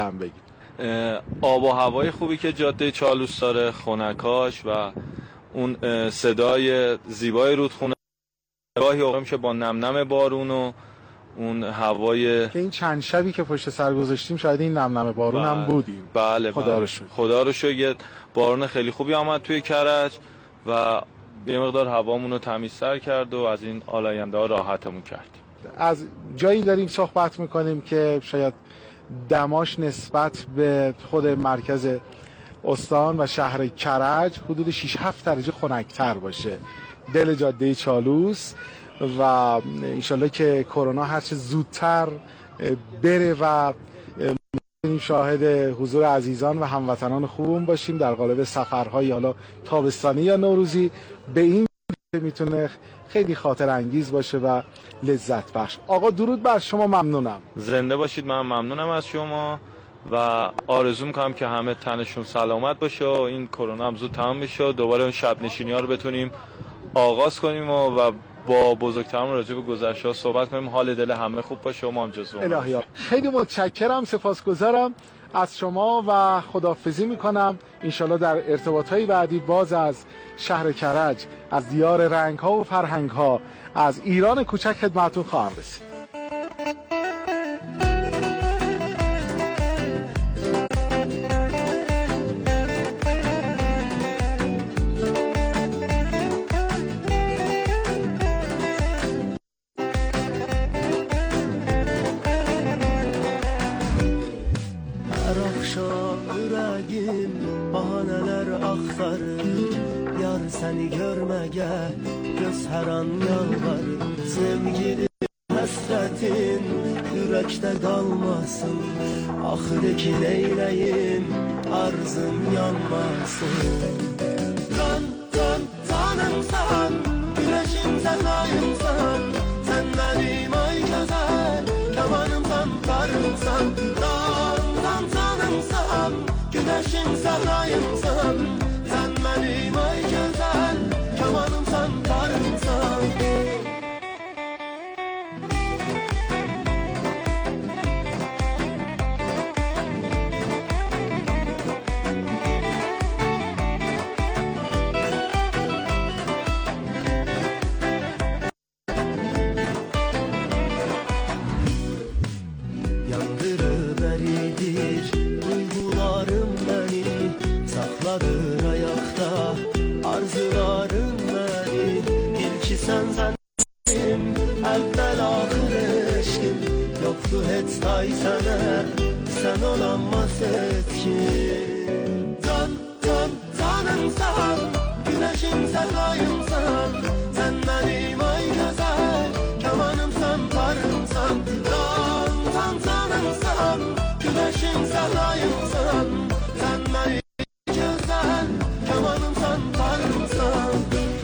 هم بگید. آب و هوای خوبی که جاده چالوس داره، خنکاش و اون صدای زیبای رودخونه، گاهی اوقات که با نمنم بارون و اون هوای که این چند شبی که پشت سر گذاشتیم شاید این نمنم بارون هم بودیم. بله خدا رو شکر. خدا رو شکر یه بارون خیلی خوبی آمد توی کرج و یه مقدار هوامون رو تمیزتر کرد و از این آلاینده ها راحتمون کرد. از جایی داریم صحبت میکنیم که شاید دماش نسبت به خود مرکز استان و شهر کرج حدود 6-7 درجه خنک‌تر باشه، دل جاده چالوس، و انشالله که کرونا هرچه زودتر بره و شاهد حضور عزیزان و هموطنان خوبمون باشیم در قالب سفرهای حالا تابستانی یا نوروزی. به این میتونه خیلی خاطر انگیز باشه و لذت بخش. آقا درود بر شما، ممنونم. زنده باشید. من ممنونم از شما و آرزو میکنم که همه تنشون سلامت باشه و این کرونا هم زود تمام بشه و دوباره اون شب نشینی ها رو بتونیم آغاز کنیم و با بزرگترمون راجع به گذشته ها صحبت کنیم، حال دل همه خوب باشه و ما هم جزو اون الهی. خیلی متشکرم، سپاسگزارم از شما و خداحافظی میکنم. انشالله در ارتباطهای بعدی باز از شهر کرج، از دیار رنگ ها و فرهنگ ها، از ایران کوچک خدمتتون خواهم رسید. Seni görmeye göz her an yalvarır. Sevgili hasretin yürekte kalmasın. Ahireki neyleyim arzım yanmasın. Can can canımsan, güneşim sen ayımsan. Sen benim ay güzel kemanımsan karımsan. Can can canımsan, güneşim sen ayımsan. Sen benim ay güzel kemanımsan karımsan. Yandırıveridir duygularım beni, sakladır ayakta arzularım beni. İlki sensin evvel ahir eşkim, yoktu hiç tay sana, sen olamaz etkin. Can can canımsan, güneşim sen ayımsan. Sen benim ay güzel kemanımsan karımsan. Can can canımsan, güneşim sen ayımsan. Sen benim güzel kemanımsan karımsan.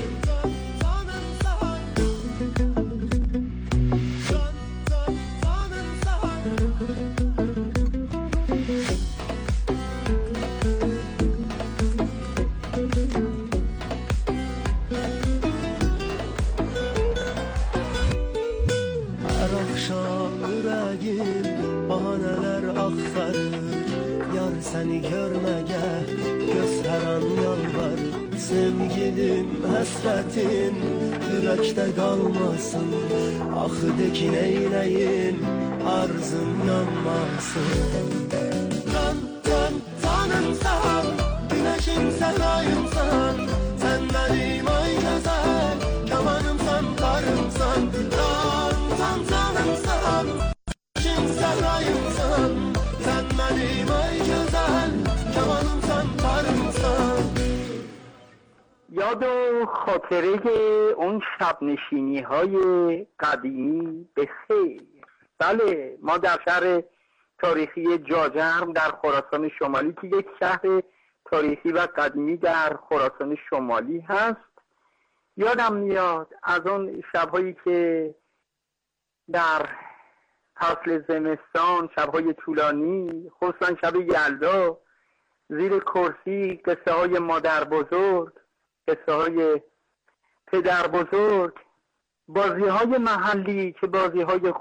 Her akşam yüreğim bahaneler aktarır. Yar seni görmeye göz her an yalvarır. Sevgilim hasretin yürekte kalmasın. Ahideki neyleyim arzım yanmasın. Can can canımsan, güneşim sen ayımsan. Sen benim ay güzel kemanımsan karımsan. Can can canımsan, güneşim sen ayımsan. Sen benim ay güzel kemanımsan karımsan. یاد و خاطره اون شب نشینی های قدیمی به خیر. بله، ما در شهر تاریخی جاجرم در خراسان شمالی که یک شهر تاریخی و قدیمی در خراسان شمالی هست، یادم میاد از اون شبهایی که در فصل زمستان، شبهای طولانی، خصوصا شب یلدا، زیر کرسی قصه های مادر بزرگ، قصه های پدر بزرگ، بازی های محلی که بازی های خوب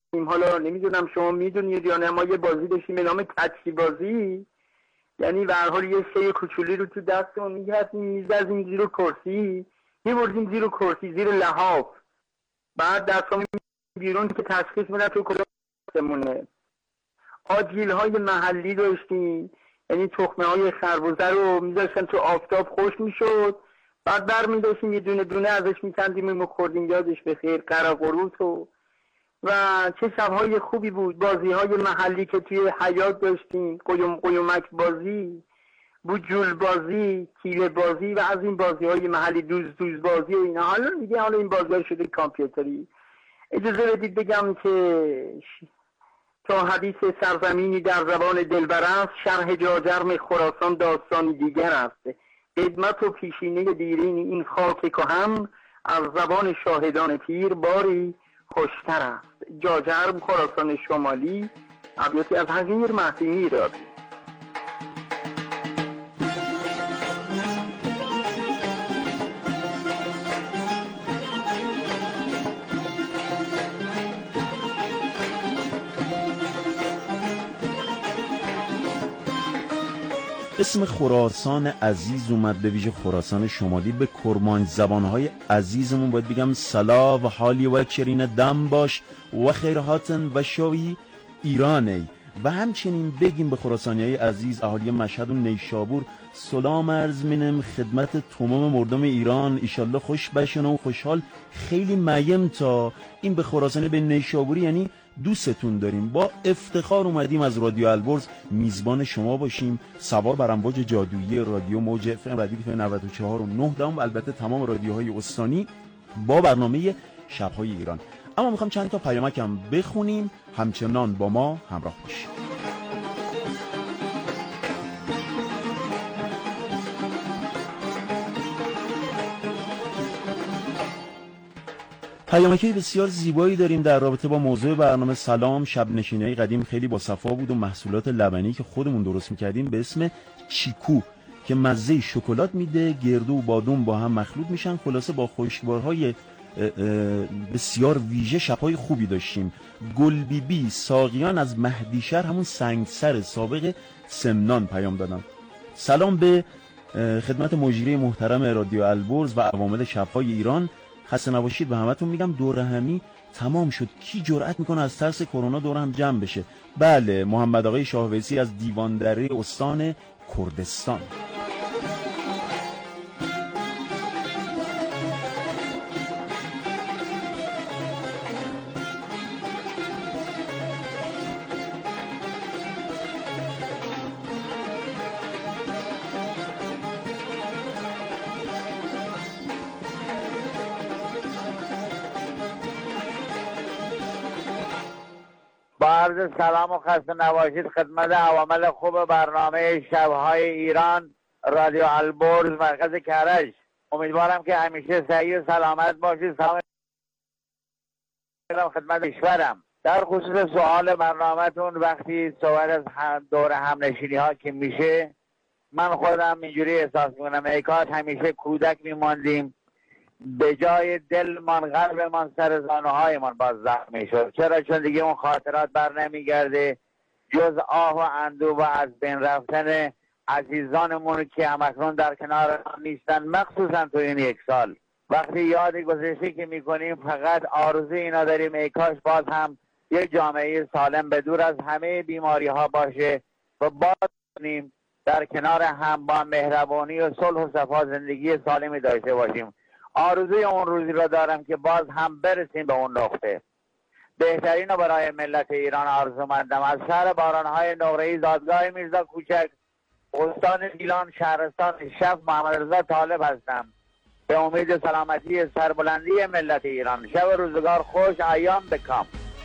حالا نمیدونم شما میدونید یا نه، ما یه بازی داشتیم به نام کچی بازی، یعنی به هر حال یه شی کوچولی رو تو دستمون میگرفتیم میزدیم زیر کرسی، میبردیم زیر کرسی، زیر لحاف، بعد دستمون بیرون که تشخیص میدن تو کدومونه. آجیل های محلی داشتیم، یعنی تخمه های خربزه رو میذاشتن تو آفتاب خوش میشد، بعد برمی داشتیم یه دونه دونه ازش میکندیم میخوردیم، یادش بخیر، قراقروت و چه شبهای خوبی بود. بازی های محلی که توی حیات داشتیم، قیومک بازی، بوجول بازی، کیله بازی و از این بازی های محلی، دوز بازی و اینا. حالا دیگه این بازی ها شده کامپیوتری. اجازه بدید بگم که تا حدیث سرزمینی در زبان دلبر است، شرح جاجرم خراسان داستانی دیگر است. خدمت و پیشینه دیرین این خاک کهن از زبان شاهدان پیر باری خوشتر است. جاجرم خراسان شمالی، ابیاتی از حقیر مهدی میراد. اسم خراسان عزیز اومد، به ویژه خراسان شمالی. به کرمان زبانهای عزیزمون باید بگم سلا و حالی و کرین دم باش و خیرهاتن و شوی ایرانی. و همچنین بگیم به خراسانی های عزیز اهالی مشهد و نیشابور سلام عرض منم خدمت تمام مردم ایران، ایشالله خوش بشن و خوشحال. خیلی میم تا این به خراسانی به نیشابوری، یعنی دوستتون داریم. با افتخار اومدیم از رادیو البرز میزبان شما باشیم، سوار بر امواج جادویی رادیو موج FM ردیف 94.9 و البته تمام رادیوهای استانی با برنامه شب‌های ایران. اما میخوام چند تا پیامکم بخونیم، همچنان با ما همراه باشید. پیامکی بسیار زیبایی داریم در رابطه با موضوع برنامه. سلام، شب نشینی قدیم خیلی با صفا بود و محصولات لبنی که خودمون درست میکردیم به اسم چیکو که مزه شکلات میده، گردو و بادوم با هم مخلوط میشن، خلاصه با خشکبارهای بسیار ویژه شبهای خوبی داشتیم. گل بی بی ساقیان از مهدیشهر، همون سنگسر سابق سمنان پیام دادم. سلام به خدمت مجری محترم رادیو البرز و عوامل شبهای ایران، خسته نباشید. به همتون میگم دور همی تمام شد، کی جرأت میکنه از ترس کرونا دور هم جمع بشه؟ بله، محمد آقای شاهویسی از دیواندره استان کردستان. عرض سلام و خسته نباشید خدمت عوامل خوب برنامه شبهای ایران رادیو البرز مرکز کرج. امیدوارم که همیشه صحیح و سلامت باشید. سلام خدمت کشورم. در خصوص سوال برنامه‌تون، وقتی صحبت از دور همنشینی ها که میشه، من خودم اینجوری احساس میکنم ای کاش همیشه کودک میماندیم، به جای دلمان قلبمان سر زانوهایمان باز زخم میشد. چرا؟ چون دیگه اون خاطرات بر نمیگرده جز آه و اندوه و از بین رفتن عزیزانمون که همکنون در کنار نیستن، مخصوصا تو این یک سال. وقتی یاد گذشته که میکنیم فقط آرزوی اینا داریم ای کاش باز هم یک جامعه سالم به دور از همه بیماری ها باشه و باز کنیم در کنار هم با مهربانی و صلح و صفا زندگی سالمی داشته باشیم. آرزوی اون روزی را دارم که باز هم برسیم به اون نقطه. بهترین رو برای ملت ایران آرزومندم. از شهر بارانهای نقره‌ای زادگاه میرزا کوچک، استان گیلان، شهرستان شف، محمد رضا طالب هستم. به امید سلامتی سربلندی ملت ایران. شب روزگار خوش، ایام بکام.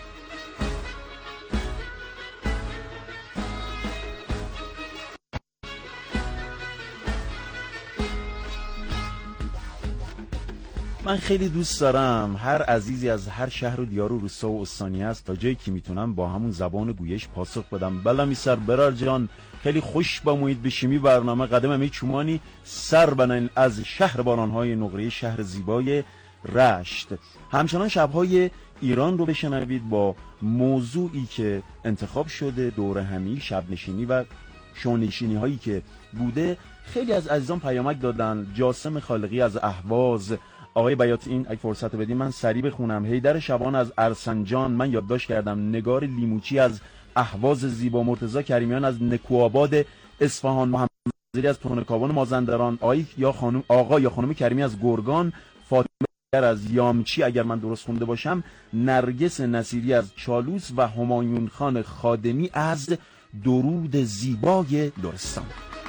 من خیلی دوست دارم هر عزیزی از هر شهر و دیار و روستا و استانی هست تا جایی که میتونم با همون زبان گویش پاسخ بدم. بلا میسر برار جان، خیلی خوش با محیط بشیمی برنامه قدم امی چومانی سر بنن از شهر بارانهای نقره، شهر زیبای رشت. همچنان شب‌های ایران رو بشنوید با موضوعی که انتخاب شده، دوره همی، شب نشینی و شونشینی هایی که بوده. خیلی از عزیزان پیامک دادن. جاسم خالقی از اهواز، آقای بیات، این اگه فرصت بدیم من سریع بخونم. حیدر شبان از ارسنجان، من یادداشت کردم. نگار لیموچی از اهواز زیبا، مرتضی کریمیان از نکوآباد اصفهان، محمد زیری از تونکاوان مازندران، آقا یا خانم کریمی از گرگان، فاطمه از یامچی اگر من درست خونده باشم، نرگس نصیری از چالوس و همایون خان خادمی از درود زیبای لرستان.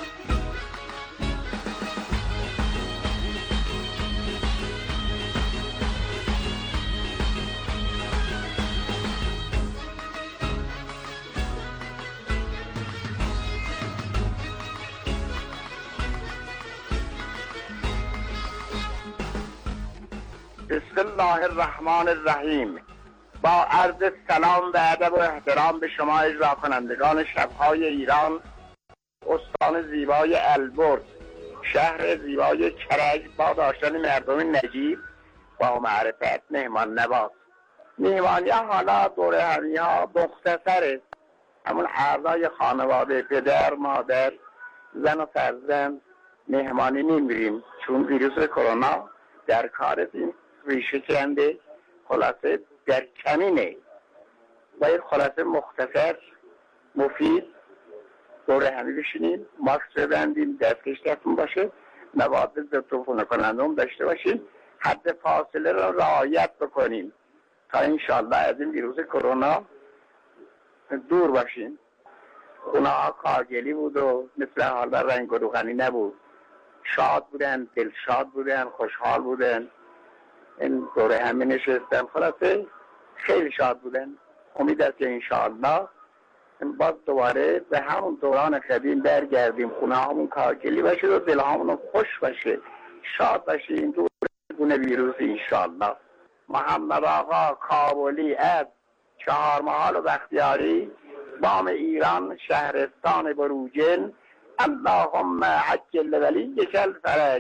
بسم الله الرحمن الرحیم. با عرض سلام و ادب و احترام به شما اجرا کنندگان شب‌های ایران، استان زیبای البرز، شهر زیبای کرج، با داشتن مردم نجیب با معرفت مهمان نواز. مهمانی ها حالا دوره همی ها مختصره، همون اعضای خانواده، پدر، مادر، زن و فرزند مهمانی نمیریم چون ویروس کرونا در کار ریشه کنده. خلاصه در کمینه. باید خلاصه مختصر مفید دوره همی بشینیم، ماسک ببندیم، دستکش دستمون باشه، مواد ضد عفونی کننده هم داشته باشیم، حد فاصله را رعایت بکنیم تا انشالله از این ویروس کرونا دور باشیم. اونا کارگلی بود و مثل حالا رنگ و روغنی نبود، شاد بودن، دلشاد بودن، خوشحال بودن. این دوره همه نشستن، خلاصه خیلی شاد بودن. امید است که انشاءالله باز دوباره به همون دوران قدیم برگردیم، خونه همون کارگلی باشه و دل همون خوش باشه، شاد باشه این دوره ویروس انشاءالله. محمد آقا کابلی از چهارمحال و بختیاری، بام ایران، شهرستان بروجین. اللهم عجل ولیک الفرج.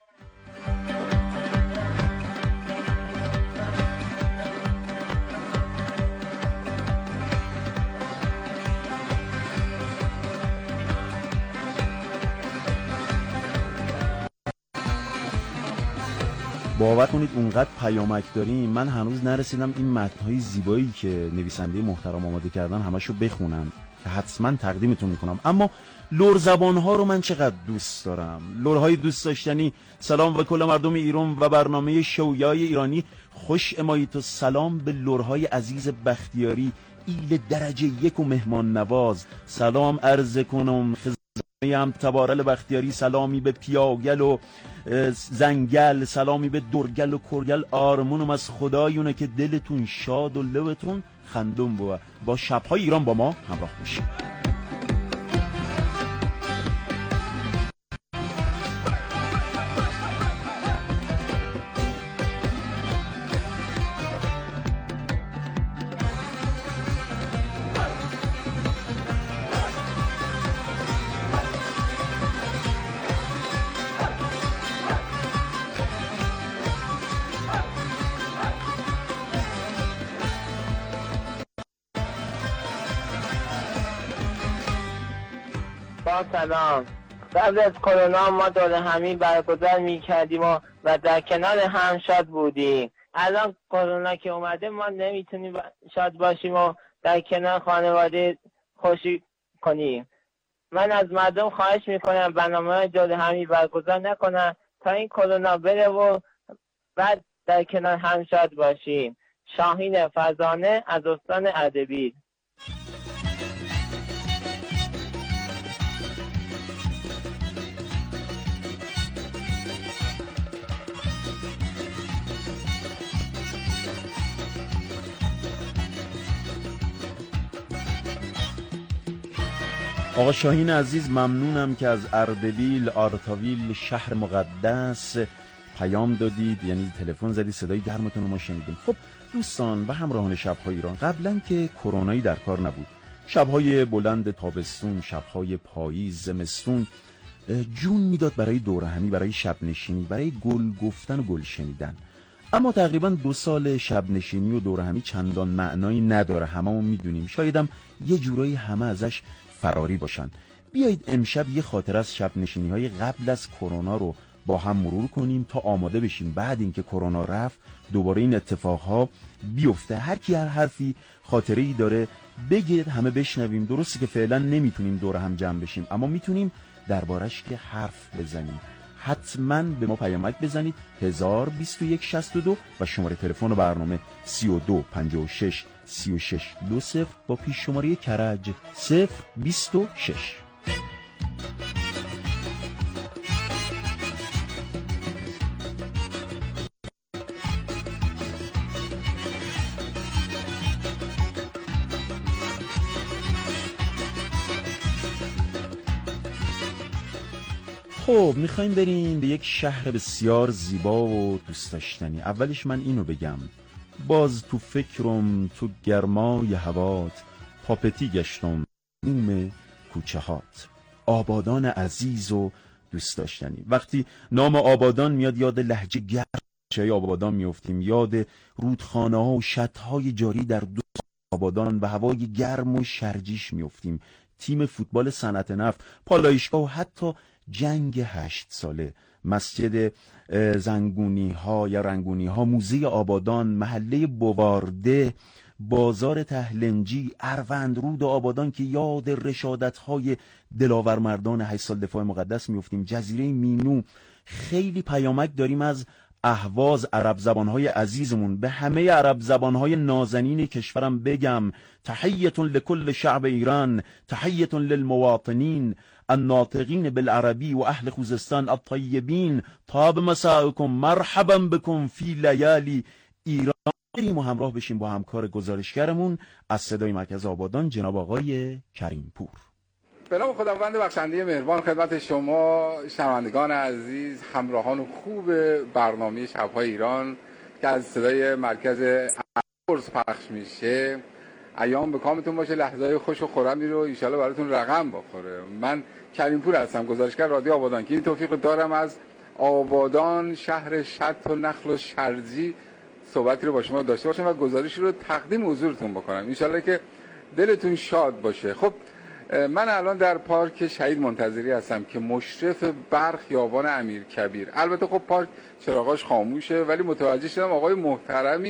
باور کنید اونقدر پیامک داریم، من هنوز نرسیدم این متن‌های زیبایی که نویسنده محترم آماده کردن همشو بخونم که حتما تقدیمتون میکنم. اما لور زبان‌ها رو من چقدر دوست دارم. لورهای دوست داشتنی، سلام و کل مردم ایران و برنامه شویای ایرانی. خوش امایت و سلام به لورهای عزیز بختیاری، ایل درجه 1 و مهمان نواز. سلام عرض کنم خزانه تبارل بختیاری، سلامی به پیاگل و زنگل، سلامی به درگل و کرگل. آرمونم از خدایونه که دلتون شاد و لبتون خندون بود. با شب‌های ایران با ما همراه باشید. سلام. قبل از کرونا ما دوره همی برگزار می‌کردیم و در کنار هم شاد بودیم. الان کرونا که اومده ما نمیتونیم شاد باشیم و در کنار خانواده خوشی کنیم. من از مردم خواهش میکنم برنامه دوره همی برگزار نکنن تا این کرونا بره و بعد در کنار هم شاد باشیم. شاهین فرزانه از استان اردبیل. آقا شاهین عزیز ممنونم که از اردبیل، آرتاویل، شهر مقدس پیام دادید، یعنی تلفن زدید، صدای گرمتون رو ما شنیدیم. خب دوستان و همراهان شب‌های ایران، قبلا که کرونایی در کار نبود، شب‌های بلند تابستون، شب‌های پاییز، زمستون جون میداد برای دوره همی، برای شب نشینی، برای گل گفتن و گل شنیدن. اما تقریبا 2 سال شب نشینی و دور همی چندان معنایی نداره، هممون میدونیم. شایدم یه جورایی همه ازش فراری باشن. بیایید امشب یه خاطره از شب نشینی های قبل از کرونا رو با هم مرور کنیم تا آماده بشیم بعد اینکه کرونا رفت دوباره این اتفاقها بیفته. هر کی هر حرفی خاطره‌ای داره بگه، همه بشنویم. درسته که فعلا نمیتونیم دور هم جمع بشیم، اما میتونیم دربارش که حرف بزنیم. حتما به ما پیامک بزنید 102162 و شماره تلفن برنامه 32563620 با پیش شماره کرج 026. خب میخوایم بریم به یک شهر بسیار زیبا و دوست داشتنی. اولش من اینو بگم، باز تو فکرم تو گرمای هوات، پاپتی گشتم نوم کوچه هات. آبادان عزیز و دوست داشتنی. وقتی نام آبادان میاد یاد لهجه گرچه آبادان میفتیم، یاد رودخانه ها و شطهای جاری در دو آبادان و هوای گرم و شرجیش میفتیم، تیم فوتبال صنعت نفت، پالایشگاه و حتی جنگ 8 ساله، مسجد زنگونی ها یا رنگونی ها، موزه آبادان، محله بوارده، بازار تهلنجی، اروندرود آبادان که یاد رشادت های دلاور مردان 8 سال دفاع مقدس میفتیم، جزیره مینو. خیلی پیامک داریم از اهواز، عرب زبانهای عزیزمون. به همه عرب زبانهای نازنین کشورم بگم تحیة لكل شعب ایران، تحیة للمواطنین الناطقین بالعربی و اهل خوزستان الطیبین، طاب مساءکم، مرحبا بكم فی لیالی ایران. بریم و همراه بشیم با همکار گزارشگرمون از صدای مرکز آبادان جناب آقای کریم پور. به نام خداوند بخشنده مهربان، خدمت شما شنوندگان عزیز، همراهان خوب برنامه شب‌های ایران که از صدای مرکز ارز پخش میشه، ایام به کامتون باشه، لحظه‌های خوش و خرمی رو ان شاءالله براتون رقم بخوره. من کریم پور هستم، گزارشگر رادیو آبادان، که این توفیق دارم از آبادان، شهر شط و نخل و شرجی، صحبتی رو با شما داشته باشم و گزارشی رو تقدیم حضورتون بکنم، ان شاءالله که دلتون شاد باشه. خب من الان در پارک شهید منتظری هستم که مشرف بر خیابان امیرکبیر. البته خب پارک چراغاش خاموشه، ولی متوجه شدم آقای محترمی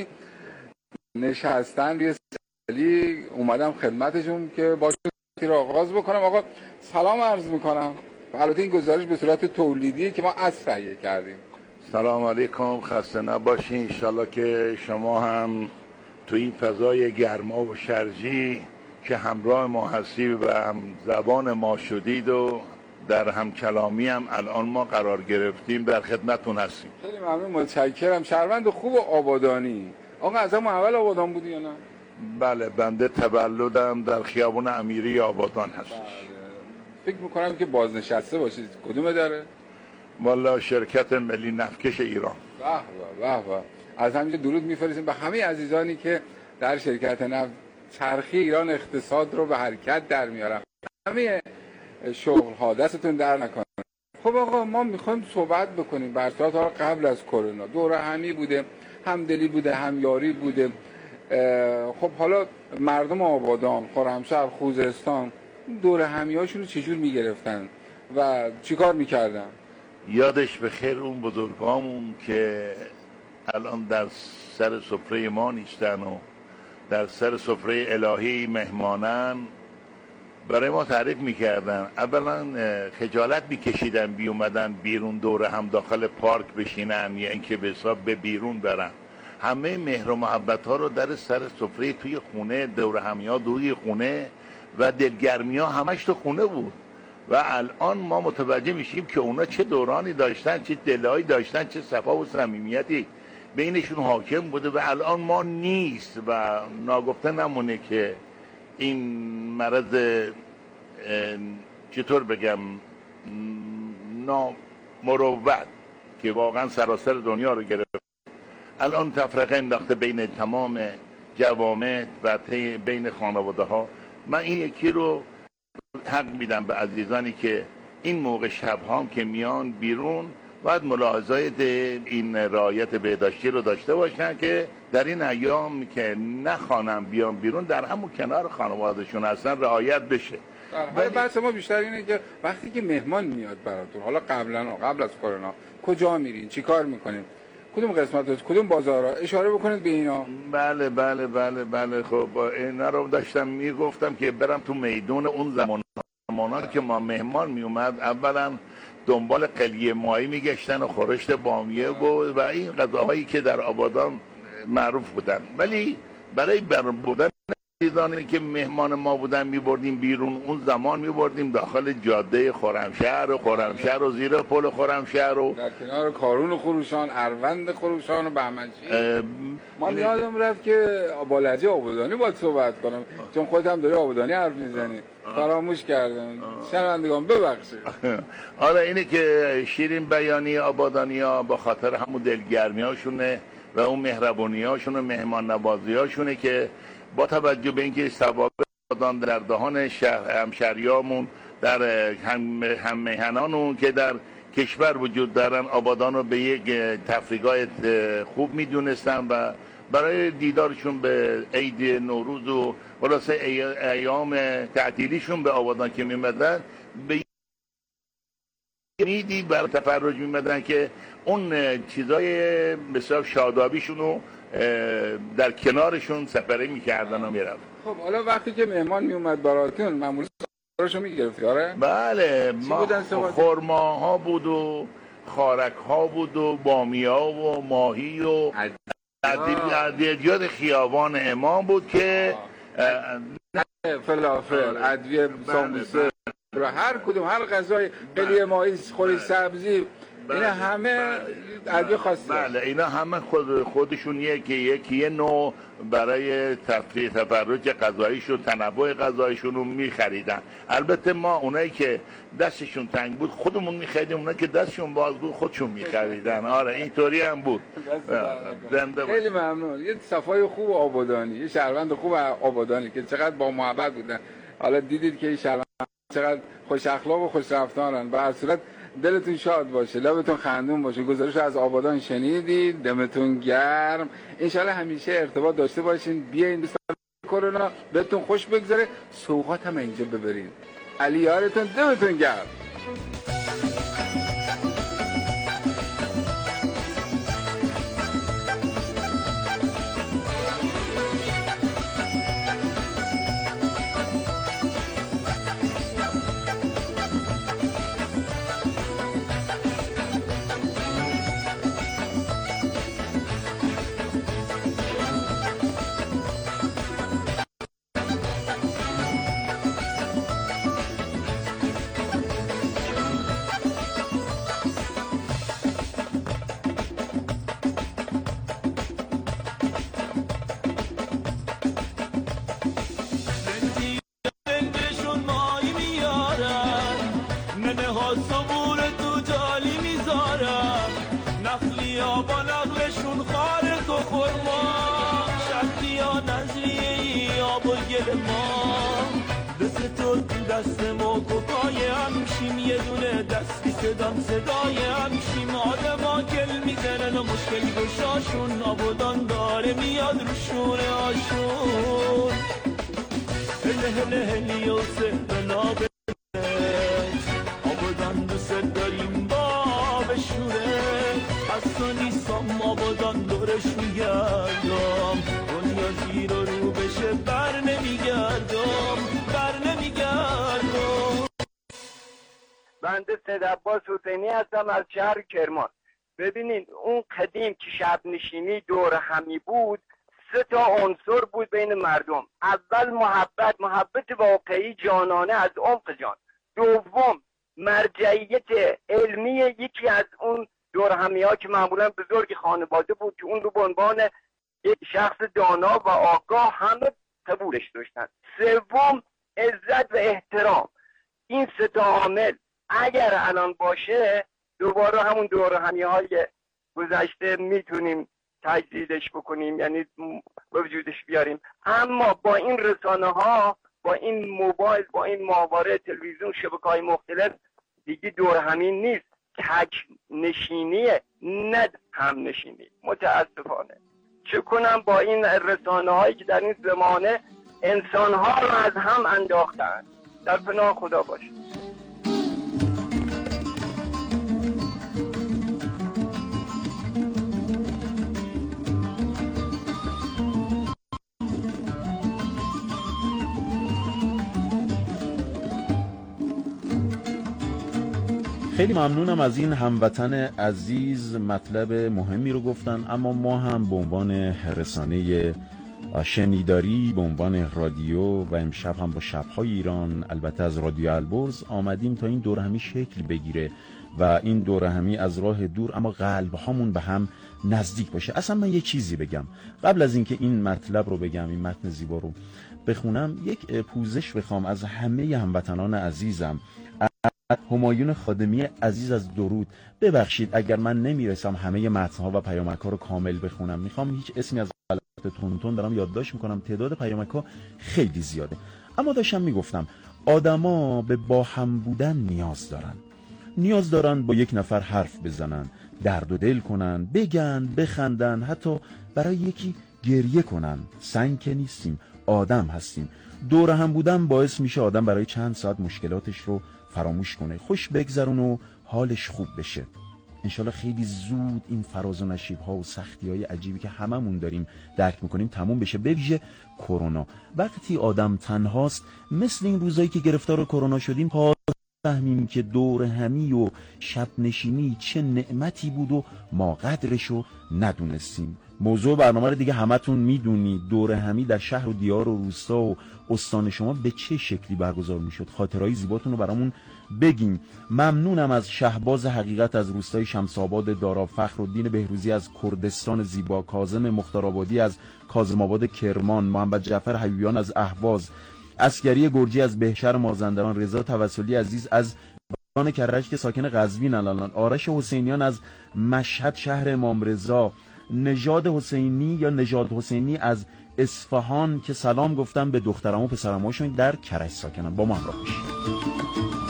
نشستن روی صندلی، اومدم خدمتشون که باشون رو آغاز بکنم. آقا سلام عرض میکنم. البته این گزارش به صورت تولیدی که ما عصر تهیه کردیم. سلام علیکم، خسته نباشین. انشالله که شما هم تو این فضای گرما و شرجی که همراه ما هستی و هم زبان ما شدید و در هم کلامی هم الان ما قرار گرفتیم، در خدمتون هستیم. خیلی ممنون، متشکرم. شهروند خوب و آبادانی. آقا از همون اول آبادان بودی یا نه؟ بله، بنده تولدم در خیابان امیری آبادان هست. بله. فکر میکنم که بازنشسته باشید. کدوم داره؟ والا شرکت ملی نفتکش ایران. به به به. از همینجا درود میفرستیم به همه عزیزانی که در شرکت نفت چرخی ایران اقتصاد رو به حرکت در میارن. همه شغل ها دستتون در نکنه. خب آقا ما میخوایم صحبت بکنیم بر صورت قبل از کرونا. دور همی بوده، همدلی بوده، همیاری بوده. خب حالا مردم آبادان، خرمشهر، خوزستان دور همیاشون رو چجور میگرفتن و چیکار میکردن؟ یادش به خیر اون بزرگامون که الان در سر سفره ما نیستن و در سر سفره الهی مهمانن، برای ما تعریف میکردن. اولا خجالت میکشیدن اومدن بیرون دور هم داخل پارک بشینن یا اینکه به حساب به بیرون برن. همه مهر و محبت ها رو در سر سفره توی خونه، دور همی ها توی خونه و دلگرمی ها همش تو خونه بود. و الان ما متوجه میشیم که اونا چه دورانی داشتن، چه دلهایی داشتن، چه صفا و صمیمیتی بینشون حاکم بوده و الان ما نیست. و ناگفته نمونه که این مرض چطور بگم نامروت که واقعا سراسر دنیا رو گرفت، الان تفرقه انداخته بین تمام جوامع و بین خانواده ها. من این یکی رو حق میدم به عزیزانی که این موقع شب هم که میان بیرون باید ملاحظات این رعایت بهداشتی رو داشته باشن که در این ایام که نخوانم بیان بیرون در همون کنار خانوادهشون هستن رعایت بشه. ولی بحث ما بیشتر اینه که وقتی که مهمان میاد براتون، حالا قبل از کرونا کجا میرین، چی کار میکنین، کدوم قسمت، کدوم بازارها، اشاره بکنید به اینا. بله خب اینا رو داشتم میگفتم که برم تو میدون اون زمانا که ما مهمان میومد اولا دنبال قلیه ماهی میگشتن و خورشت بامیه و این غذاهایی که در آبادان معروف بودن، ولی برای بودن چیزانی که مهمان ما بودن میبردیم بیرون. اون زمان میبردیم داخل جاده خرمشهر و زیر پل خرمشهر و در کنار کارون و خروشان، اروند خروشان و بهمنچی. ما یادم رفت که با لهجه آبادانی باید صحبت کنم، چون خودت هم داری آبادانی حرف میزنی، فراموش کردم. شنوندگان ببخشید. آره اینه که شیرین بیانی آبادانی ها با خاطر همون دلگرمی هاشونه و اون مهربانی هاشون و مهمان نوازی هاشونه که با توجه به اینکه ثوابت آبادان در دهان همشهریامون، در هم میهنانون که در کشور وجود دارن، آبادان رو به یک تفریحگاه خوب میدونستن و برای دیدارشون به عید نوروز و خلاصه ایام تعطیلیشون به آبادان که میمدن به میدی برای تفرج میمدن که اون چیزای مثلا شادابیشون رو در کنارشون سپری میکردن و میرفت. خب حالا وقتی که مهمان میومد براتون معمولا سفارشو میگرفتی؟ آره بله، ما خرماها بود و خارک ها بود و بامیا و ماهی و ادویات خیابان امام بود که فلافل، ادویه، سامبوسه و هر کدوم هر غذای قلیه ماهی، خوری سبزی، اینا همه ادویه خاصه. بله اینا همه خودشون یکی نوع برای تفرج غذاییشون، تنوع غذاییشون رو میخریدن. البته ما اونایی که دستشون تنگ بود خودمون میخریدیم، اونایی که دستشون باز بود خودشون میخریدن. آره اینطوری هم بود. خیلی ممنون. یه صفای خوب آبادانی، یه شهروند خوب آبادانی که چقدر با محبت بودن. حالا دیدید که این شهروند چقدر خوش اخلاق و خوش رفتارن. به هر صورت دلتون شاد باشه، لبتون خندون باشه. گزارش از آبادان شنیدید، دمتون گرم. انشالله همیشه ارتباط داشته باشین. بیاین دوستان، کرونا بهتون خوش بگذره، سوغات هم اینجا ببرین. علی یارتون، دمتون گرم. دست ما کوکای همشیم، یه دونه دستی صدای همشیم. آدما گل میزنن و مشکل گشاشون، آبادان داره میاد رو شونه هاشون. هله هلی و سهرنابه آبادان دوست داریم با بشوره. از تو نیستم آبادان دورش میگردم، دنیا زیر و رو بشه بر نمیگردم. بنده سید عباس حسینی هستم از شهر کرمان. ببینید اون قدیم که شب نشینی دور همی بود، 3 عنصر بود بین مردم. اول محبت واقعی جانانه از عمق جان. دوم مرجعیت علمی یکی از اون دور همی ها که معمولا بزرگ خانواده بود که اون رو به عنوان یک شخص دانا و آگاه همه قبولش داشتن. سوم عزت و احترام. این 3 عامل اگر الان باشه دوباره همون دور همی های گذشته میتونیم تجدیدش بکنیم، یعنی به وجودش بیاریم. اما با این رسانه ها، با این موبایل، با این ماهواره تلویزیون، شبکه‌های مختلف دیگه دور همی نیست. تک نشینی نه هم نشینی. متاسفانه چه کنم با این رسانه هایی که در این زمانه انسان ها رو از هم انداختن. در پناه خدا باشه. خیلی ممنونم از این هموطن عزیز، مطلب مهمی رو گفتن، اما ما هم به عنوان رسانه شنیداری، به عنوان رادیو و امشب هم با شب‌های ایران، البته از رادیو البرز آمدیم تا این دور همی شکل بگیره و این دور همی از راه دور اما قلب هامون به هم نزدیک باشه. اصلا من یه چیزی بگم قبل از اینکه این مطلب رو بگم، این متن زیبا رو بخونم، یک پوزش بخوام از همه هموطنان عزیزم. همایون خادمی عزیز از درود، ببخشید اگر من نمیرسم همه متن‌ها و پیامک‌ها رو کامل بخونم، میخوام هیچ اسمی از غلط تون دارم یادداشت میکنم، تعداد پیامک‌ها خیلی زیاده. اما داشتم میگفتم آدما به با هم بودن نیاز دارن با یک نفر حرف بزنن، درد و دل کنن، بگن، بخندن، حتی برای یکی گریه کنن. سنگ که نیستیم، آدم هستیم. دور هم بودن باعث میشه آدم برای چند ساعت مشکلاتش رو فراموش کنه، خوش بگذرون و حالش خوب بشه. انشالله خیلی زود این فراز و نشیب ها و سختی های عجیبی که هممون داریم درک میکنیم تموم بشه. به ویژه کرونا، وقتی آدم تنهاست مثل این روزایی که گرفتار کرونا شدیم، فهمیم که دور همی و شب نشینی چه نعمتی بود و ما قدرشو ندونستیم. موضوع برنامه رو دیگه همتون میدونید، دور همی در شهر و دیار و روستا و استان شما به چه شکلی برگزار میشد. خاطرهای زیباتون رو برامون بگیم. ممنونم از شهباز حقیقت از روستای شمس‌آباد دارا، فخرالدین بهروزی از کردستان زیبا، کاظم مختارآبادی از کاظم آباد کرمان، محمد جعفر حبیبیان از اهواز، عسکری گرجی از بهشهر مازندران، رضا توسلی عزیز از بان کرج که ساکن قزوین الان، آرش حسینیان از مشهد شهر امام رضا، نژاد حسینی یا نژاد حسینی از اصفهان که سلام گفتم به دخترم و پسرماشون در کرج ساکنن. با ما همراه باشید.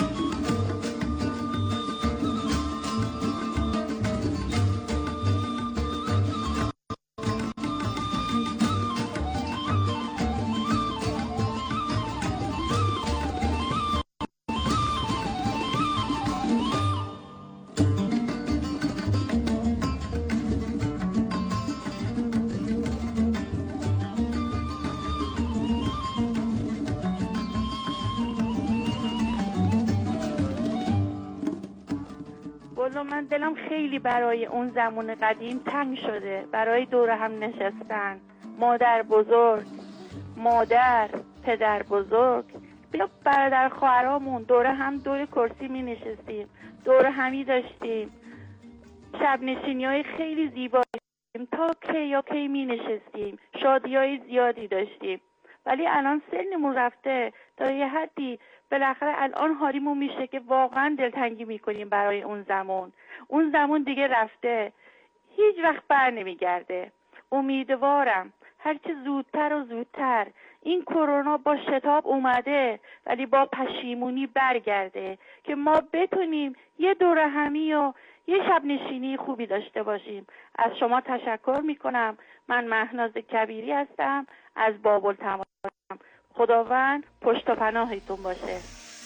من دلم خیلی برای اون زمان قدیم تنگ شده، برای دور هم نشستن، مادر بزرگ، مادر، پدر بزرگ، بیا برادر خواهرامون دور هم دور کرسی می نشستیم، دور همی داشتیم، شب نشینی های خیلی زیبا داشتیم، تا کی می نشستیم، شادی های زیادی داشتیم. ولی الان سنمون رفته تا یه حدی، بالاخره الان حالیمون میشه که واقعا دلتنگی میکنیم برای اون زمان دیگه رفته، هیچ وقت بر نمیگرده. امیدوارم هرچه زودتر و زودتر این کرونا با شتاب اومده ولی با پشیمونی برگرده که ما بتونیم یه دور همی و یه شب نشینی خوبی داشته باشیم. از شما تشکر میکنم. من مهناز کبیری هستم از بابالتمام. خداوند پشت و پناهتون باشه.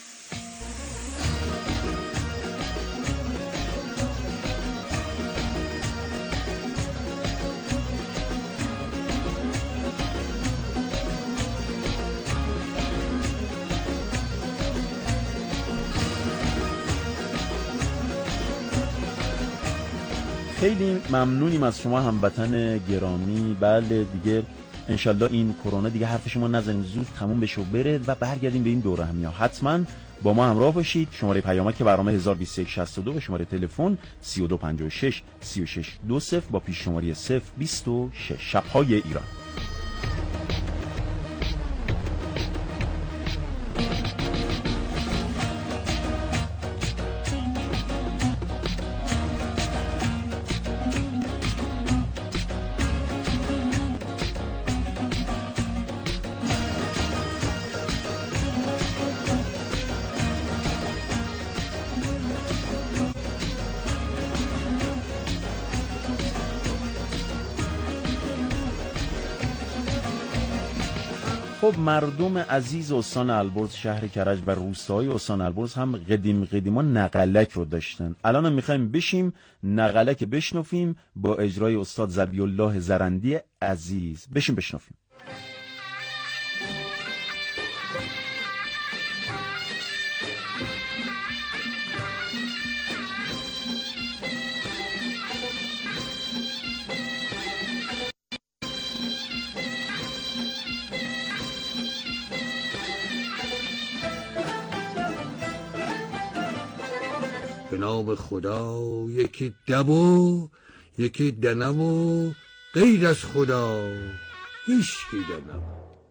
خیلی ممنونیم از شما هموطن گرامی. بله دیگه انشالله این کرونا دیگه حرف شما نزنیم، زود تموم بشه و بره و برگردیم به این دوره همیا. حتما با ما همراه باشید. شماره پیامک که برنامه 102162 به شماره تلفن 3256 3620 با پیش شماره 026. شب‌های ایران. خب مردم عزیز استان البرز، شهر کرج و روستاهای استان البرز هم قدیما نقلک رو داشتن. الان هم میخوایم بشیم نقلک بشنفیم با اجرای استاد ذبیح الله زرندی عزیز. بشیم بشنفیم. به نام خدا یکی دب و یکی دنم و غیر از خدا هیچکی دنم.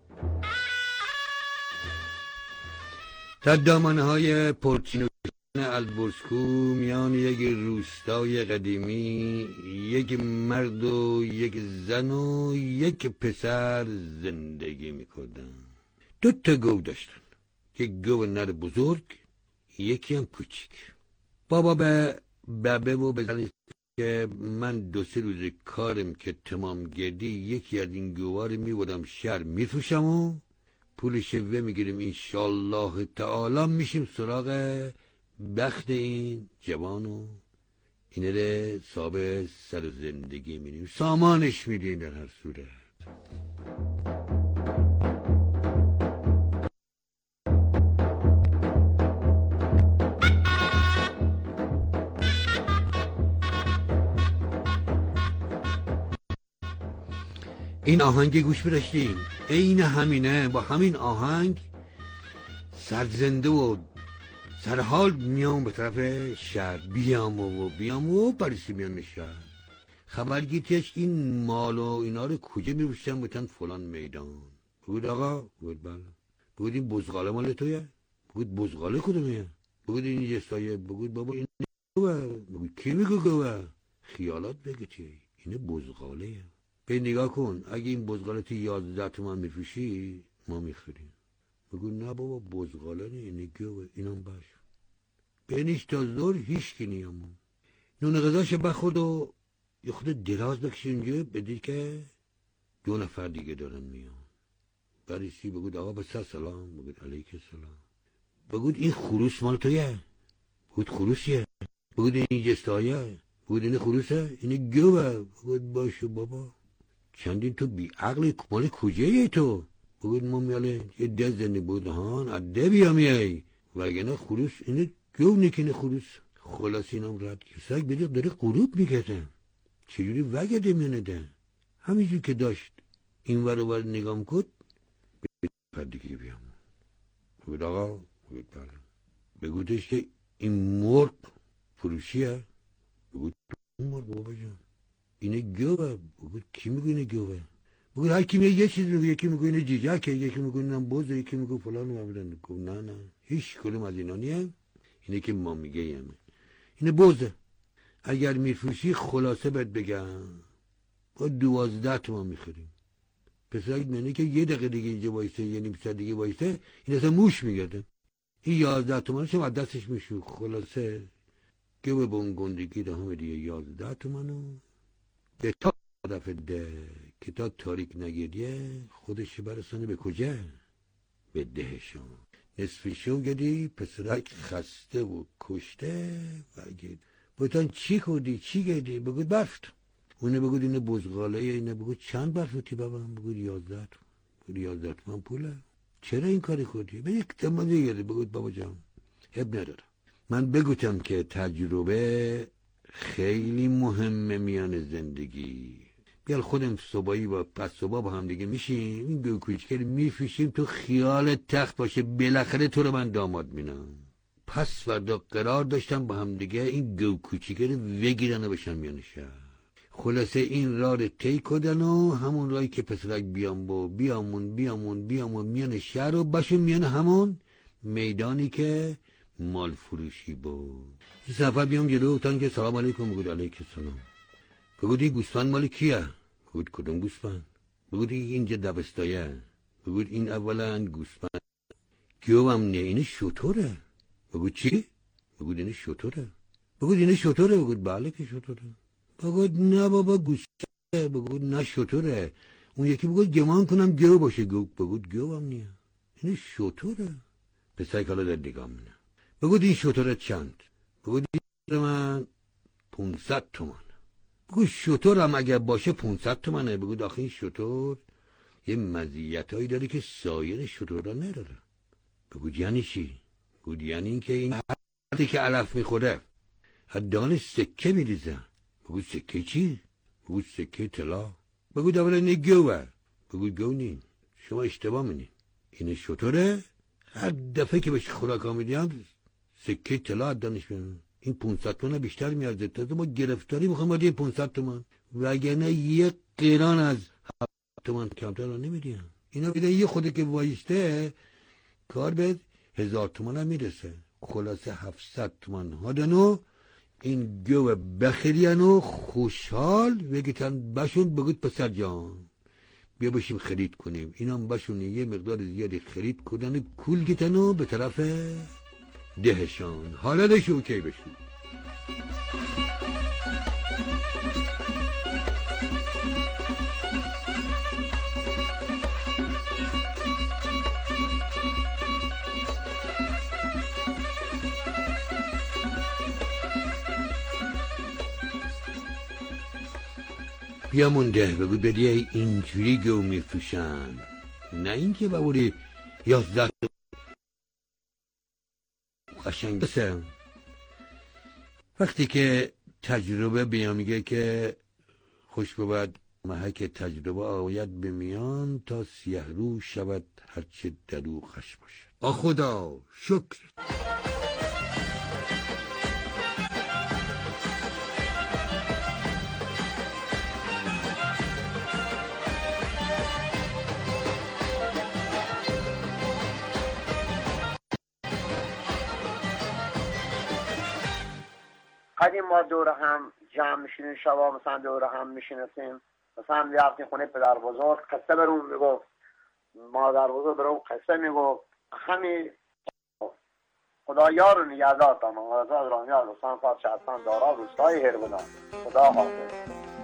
در دامنهای پرچین و البرزکو میان یک روستای قدیمی یک مرد و یک زن و یک پسر زندگی میکردن. 2 تا گو داشتن، یک گو نر بزرگ، یکی هم کوچیک. بابا به ببه و بزنی که من 2-3 روز کارم که تمام گردی یکی از این گوها رو میبرم شهر میفروشم و پولش و میگیریم انشالله تعالی میشیم سراغ بخت این جوان و اینه رو صاحب سر زندگی میدیم، سامانش میدیم. در هر صورت این آهنگ گوش بداشتیم عین همینه، با همین آهنگ سرزنده و سرحال میام به طرف شهر، بیام و پرسی میام شهر. خبر گیتیش این مال و اینا رو کجا میروشتن بودن فلان میدان. بگود آقا، بگود بله. بگود این بزغاله مال تویه؟ بگود بزغاله کدومیه؟ بگود این جستایه؟ بگود بابا این گوه. بگود کی میگو گوه؟ خیالات بگیتی اینه بزغاله. به نگاه کن، اگه این بزغاله تی 11 تومن میفروشی ما میخوریم. بگو نه بابا بزغاله نه، اینه گوه. اینم باش بینیش تا زور هیچ کی نیامون. نون غذاش بخود و یه خود دراز بکشی اونجا بدید که 2 نفر دیگه دارن میان. بریسی بگود آقا بسر سلام. بگود علیک السلام. بگود این خروس مال تویه؟ بگود خروسیه. بگود این جستایه؟ بگود این خروسه؟ اینه گوه. بگود باشو بابا چندین تو بی عقلی، مال کجایی تو؟ بگود ما میاله یه دزدنی بود هان عده بیامیایی وگرنه خروس اینه گو نکنه خروس. خلاص اینم رد که سگ بدید داره غروب میکردن چجوری وگده میانده همینجور که داشت این ور و ور نگام کد پردگی بیام. بگود آقا؟ بگود بله. بگودش که این مرد فروشیه؟ بگود مرد بابا جان اینه گوه. بگود کی میگو اینه گوه؟ بگود هر کی میگه یه چیز میگه، یکی میگه اینه جیجکه، یکی میگه اینم بوزه، یکی میگه فلان و فلان. گفت نه هیچ کدوم از اینا نیه، اینه که ما میگه یمه اینه بوزه. اگر میفروشی خلاصه بهت بگم با 12 تومن میخوریم. پسرک منه که یه دقیقه دیگه اینجا وایسه یه نیم ساعت دیگه وایسه این اصلا موش میگرده. این 11 تومنش هم از دستش میشو. خلاصه که به اون گندگی ده همه دیگه 11 تومنو به تا هدف ده که تا تاریک نگیریه خودش برسانه به کجا؟ به دهشون. نصفشون گدی پسرک خسته و کشته و گید بودن چی کردی؟ چی گدی؟ بگود برفت. اونه بگود اینه بزغاله، اینه بگود چند برفتی بابا؟ بگود 11 تومن. بگود 11 تومن پوله؟ چرا این کاری کردی؟ به یک تمام دیگه بگود بابا جان اب نداره. من بگوتم که تجربه خیلی مهمه میان زندگی. بیال خودم صبحی با پس صبح با هم دیگه میشیم این گو کوچکر میفروشیم تو خیال تخت باشه بالاخره تو رو من داماد مینم. پس فردا قرار داشتم با هم دیگه این گو کوچکر وگیرن و بشن میان شهر. خلاصه این راه رو طی کردن و همون راهی که پسرک بیامون میان شهر و باشون میان همون میدانی که مال فروشی بود. این سفر بیام جلو تان که سلام علیکم. بگود علیک السلام. بگود این گوسفند مال کیه؟ بگود کدوم گوسفند؟ بگود اینجا دبستایه. بگود این اولا گوسفند گیوام نه اینه شطوره. بگود چی؟ بگود اینه شطوره. بگود اینه شطوره. بگود بله که شطوره. بگود نه بابا گوسفنده. بگود نه شطوره. اون یکی بگو گمان کنم گو باشه، بگو گو هم نیه، این شطوره. پسر کالا در نگاه منه، بگو این شطوره چند؟ بگو این من 500 تومن. بگو شطورم اگر باشه 500 تومنه. بگو داخل این شطور یه مزیتایی داره که سایر شطورا نداره. بگو یعنی چی؟ بگو یعنی این که این حدی که علف میخوره حدان سکه میریزن. بگو سکه چی؟ بگو سکه طلا. بگو دوباره اینه گوه. بگو گو نیم، شما اشتباه منین. این شطوره هر دفعه که بهش خوراک میدیم سکه طلا حدانش میرن. این 500 تومن بیشتر میارزه. تازه ما گرفتاری میخوایم باید 500 تومن، وگرنه یک قیران از 7 تومن کمتر رو نمیدیم. اینا بیده یه خوده که وایسته کار به 1000 تومن هم میرسه. خلاصه 700 تومن هادنو این گوه بخریانو خوشحال بگیتن بشون. بگید پسر جان بیا باشیم خرید کنیم. اینا هم بشون یه مقدار زیادی خرید کنن، کول گیتنو به طرف دهشان. حالا داشو اوکی بشون. بیا مونده بگو بدیه اینجوری گو میفروشن، نه اینکه ببوری 11 قشنگ بسه. وقتی که تجربه بیا میگه که خوش بود محک تجربه آید به میان، تا سیه رو شود هرچه درو خش باشد. آ خدا شکر. قدیم ما دور هم جمع میشینیم، شبا مثلا دور هم میشینستیم، مثلا میرفتیم خونه پدر بزرگ قصه برون میگفت، مادر بزرگ برون قصه میگفت. همین خدا یار و نگهدار تا مغازه رانیار رسان صاحب شهستان دارا روستای هربدان. خدا حافظ.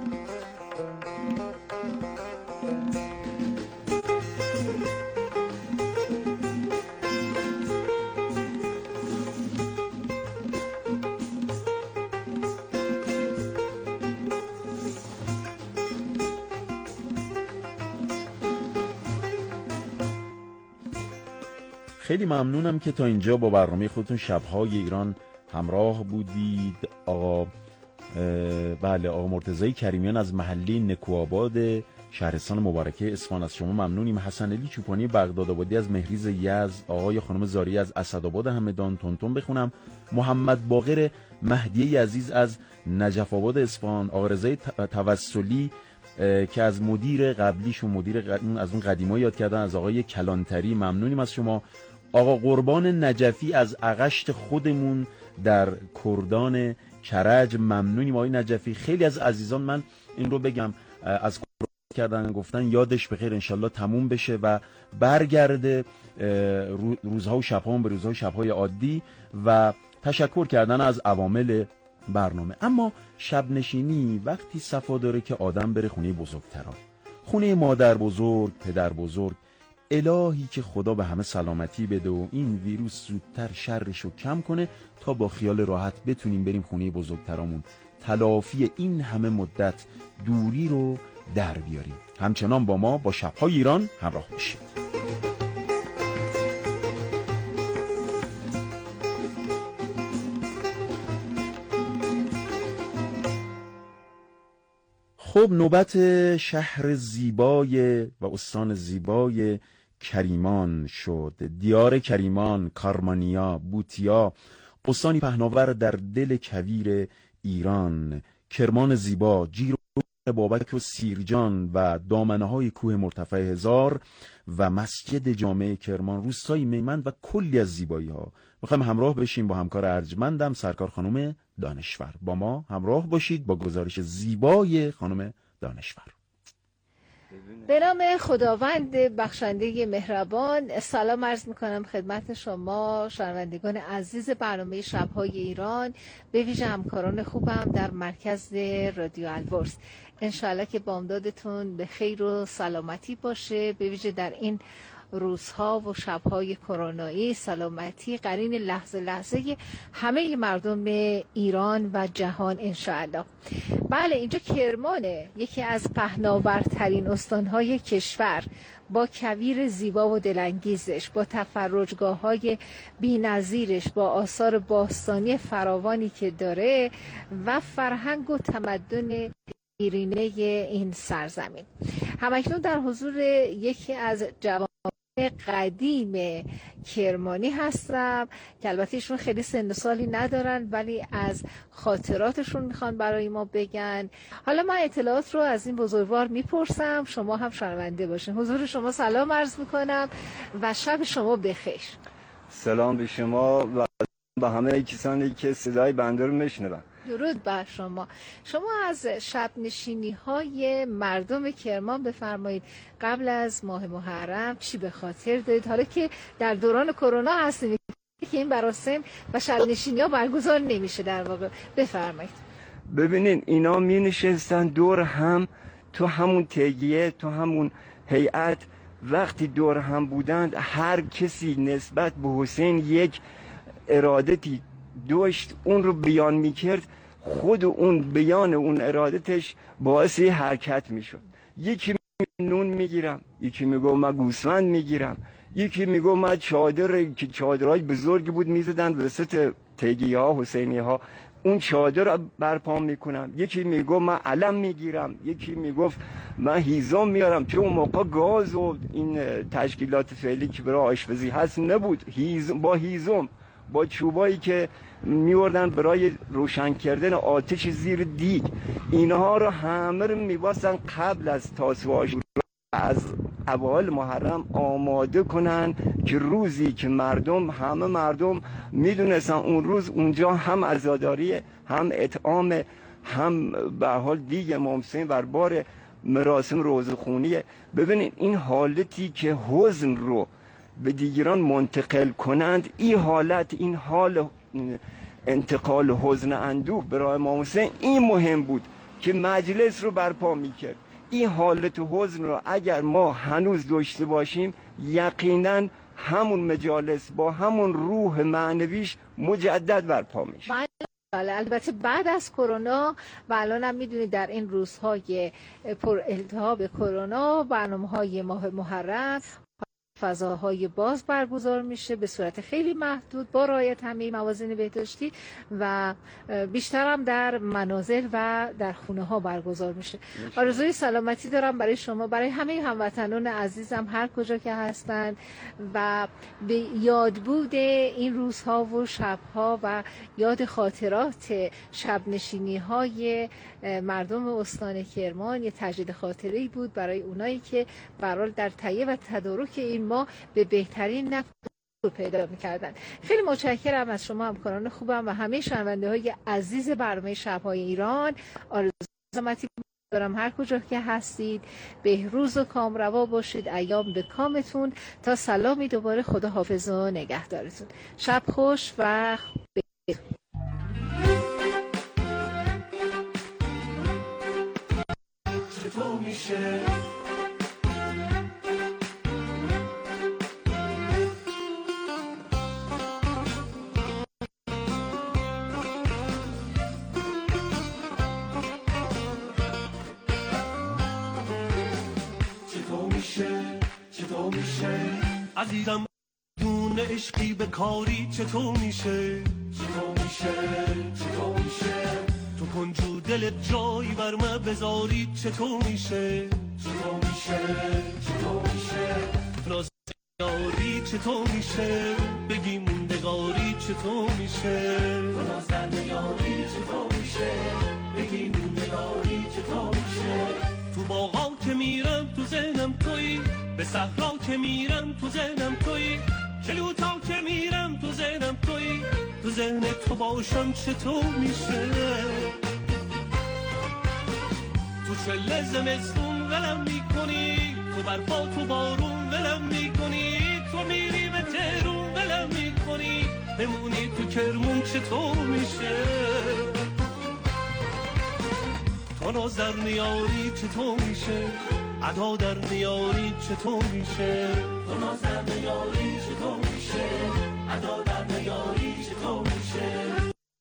خیلی ممنونم که تا اینجا با برنامه خودتون شب‌های ایران همراه بودید. آقا آقا مرتضی کریمیان از محله نکوآباد شهرستان مبارکه اصفهان از شما ممنونیم. حسن علی چوپانی بغدادآبادی از مهریز یزد، آقای خانم زاری از اسدآباد همدان. تونتون بخونم محمد باقر مهدی عزیز از نجف آباد اصفهان، آقا رضای توسلی که از مدیر قبلیشون از اون قدیما یاد کردن، از آقای کلانتری ممنونیم از شما. آقا قربان نجفی از اغشت خودمون در کردان کرج ممنونیم آقای نجفی. خیلی از عزیزان من این رو بگم از کردن گفتن یادش بخیر، انشالله تموم بشه و برگرده روزها و شبها به روزها و شبهای عادی و تشکر کردن از عوامل برنامه. اما شب نشینی وقتی صفا داره که آدم بره خونه بزرگتران، خونه مادر بزرگ، پدر بزرگ. الهی که خدا به همه سلامتی بده و این ویروس زودتر شرش رو کم کنه تا با خیال راحت بتونیم بریم خونه بزرگترامون، تلافی این همه مدت دوری رو در بیاریم. همچنان با ما با شب‌های ایران همراه باشید. خب نوبت شهر زیبای و استان زیبای کریمان شد. دیار کریمان، کارمانیا، بوتیا، استانی پهناور در دل کویر ایران. کرمان زیبا، جیرو بابک و سیرجان و دامنه‌های کوه مرتفع هزار و مسجد جامع کرمان، روستای میمن و کلی از زیبایی‌ها. میخوایم همراه بشیم با همکار ارجمندم سرکار خانم دانشور. با ما همراه باشید با گزارش زیبای خانم دانشور. به نام خداوند بخشنده مهربان، سلام عرض میکنم خدمت شما شنوندگان عزیز برنامه شب‌های ایران، به ویژه همکاران خوبم در مرکز رادیو البرز. انشاءالله که بامدادتون به خیر و سلامتی باشه، به ویژه در این روزها و شب‌های کرونایی. سلامتی قرین لحظه لحظه همه مردم ایران و جهان انشاءالله. بله، اینجا کرمانه، یکی از پهناورترین استانهای کشور، با کویر زیبا و دلانگیزش، با تفرجگاه‌های بی‌نظیرش، با آثار باستانی فراوانی که داره و فرهنگ و تمدن ایرینه این سرزمین. همکنون در حضور یکی از جوانان قدیم کرمانی هستم که البته ایشون خیلی سن و سالی ندارن، ولی از خاطراتشون میخوان برای ما بگن. حالا من اطلاعات رو از این بزرگوار میپرسم، شما هم شنونده باشین. حضور شما سلام عرض میکنم و شب شما بخیر. سلام به شما و به همه کسانی که صدای بنده رو میشنون. درود بر شما. شما از شب نشینی های مردم کرمان بفرمایید. قبل از ماه محرم چی به خاطر دارید؟ حالا که در دوران کرونا هستیم که این مراسم و شب نشینی ها برگزار نمیشه، در واقع بفرمایید. ببینین اینا می نشستن دور هم تو همون تگیه، تو همون هیئت. وقتی دور هم بودند هر کسی نسبت به حسین یک ارادتی داشت، اون رو بیان میکرد. خود اون بیان اون ارادتش باعث حرکت میشد. یکی نون میگیرم، یکی میگو من گوسفند میگیرم، یکی میگو من چادر که چادرهای بزرگی بود میزدن وسط تگیه ها حسینی ها، اون چادر رو برپا میکنم. یکی میگو من علم میگیرم، یکی میگفت من هیزم میارم، چون اون موقع گاز و این تشکیلات فعلی که برای آشپزی هست نبود. با هیزم، با چوبایی که میوردن برای روشن کردن آتش زیر دیگ، اینها رو همه رو میباستن قبل از تاسوعا از اوایل محرم آماده کنن که روزی که همه مردم میدونستن اون روز اونجا هم عزاداری، هم اطعام، هم به حال دیگ امام حسین بر بار مراسم روزخونیه. ببینید این حالتی که حزن رو به دیگران منتقل کنند، این حال انتقال حزن اندوه برای امام حسین این مهم بود که مجلس رو برپا میکرد. این حالت حزن رو اگر ما هنوز داشته باشیم، یقینا همون مجالس با همون روح معنویش مجدد برپا میشه. بله، البته بعد از کرونا و الان هم میدونید در این روزهای پر التهاب کرونا برنامه‌های ماه محرم فضاهای باز برگزار میشه به صورت خیلی محدود با رعایت همه موازین بهداشتی و بیشتر هم در منازل و در خونه ها برگزار میشه. آرزوی سلامتی دارم برای شما، برای همه هموطنان عزیزم هر کجا که هستند و به یادبود این روزها و شبها و یاد خاطرات شب نشینی های مردم استان کرمان یه تجدید خاطره‌ای بود برای اونایی که برای در تهیه و تدارک این ما به بهترین نفع پیدا می‌کردن. خیلی متشکرم از شما همکاران خوبم و همه شنونده های عزیز برنامه شب‌های ایران. آرزوی سلامتی دارم هر کجا که هستید، بهروز و کامروا باشید، ایام به کامتون. تا سلامی دوباره، خدا حافظ و نگهدارتون. شب خوش و بخیر. چطور میشه چطور میشه عزیزم دون عشقی به کاری چطور میشه تو کنجو دلت جایی بر من بذاری چطور میشه ناز یاری چطور میشه بگی موندگاری چطور میشه ناز یاری چطور میشه بگی موندگاری چطور میشه تو باغا که میرم تو ذهنم تویی، به صحرا که میرم تو ذهنم تویی، کلوتا که میرم تو ذهنم تویی، تو ذهن تو باشم چطور میشه تو چله زمستون ولم میکنی، تو برفا تو بارون ولم میکنی، تو میری به تهرون ولم میکنی، بمونی تو کرمون چطور میشه؟ تو نظر نیاری چطور میشه؟ ادا در نیاری چطور میشه؟ تو نظر نیاری چطور میشه؟ ادا در نیاری چطور میشه؟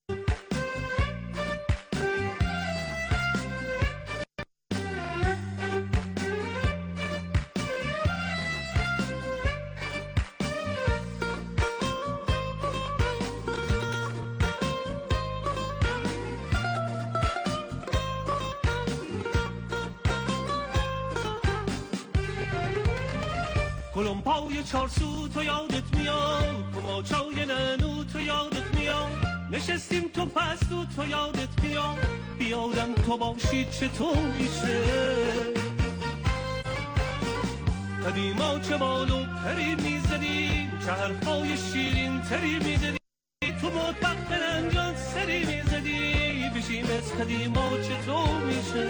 کلم پای چارسو تو یادت میاد، کماچای ننو تو یادت میاد، نشستیم تو پستو تو یادت میاد، بیادم تو باشی چطور میشه؟ قدیما چه بالو پری میزدیم، چه حرفای شیرین تری میزدیم، تو مطبخ برنجان سری میزدی، بشیم از قدیما چطور میشه؟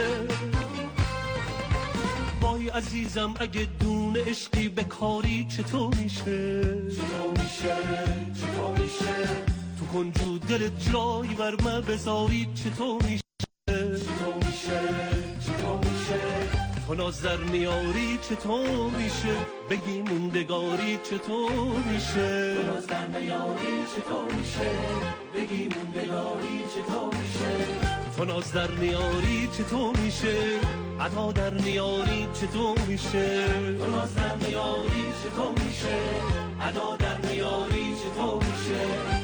وای عزیزم اگه دون عشقی به کاری چطور میشه؟ چطور میشه؟ چطور میشه؟ تو کنجو دلت جایی بر من بذاری چطور میشه؟ چطور میشه؟ چطور میشه؟ تو نظر میاری چطور میشه؟ بگی موندگاری چطور میشه؟ تو نظر میاری چطور میشه؟ بگی موندگاری چطور میشه؟ تو ناز در نیاری چطور میشه؟ عطا در نیاری چطور میشه؟ تو ناز در نیاری چطور میشه؟ عطا در نیاری چطور میشه؟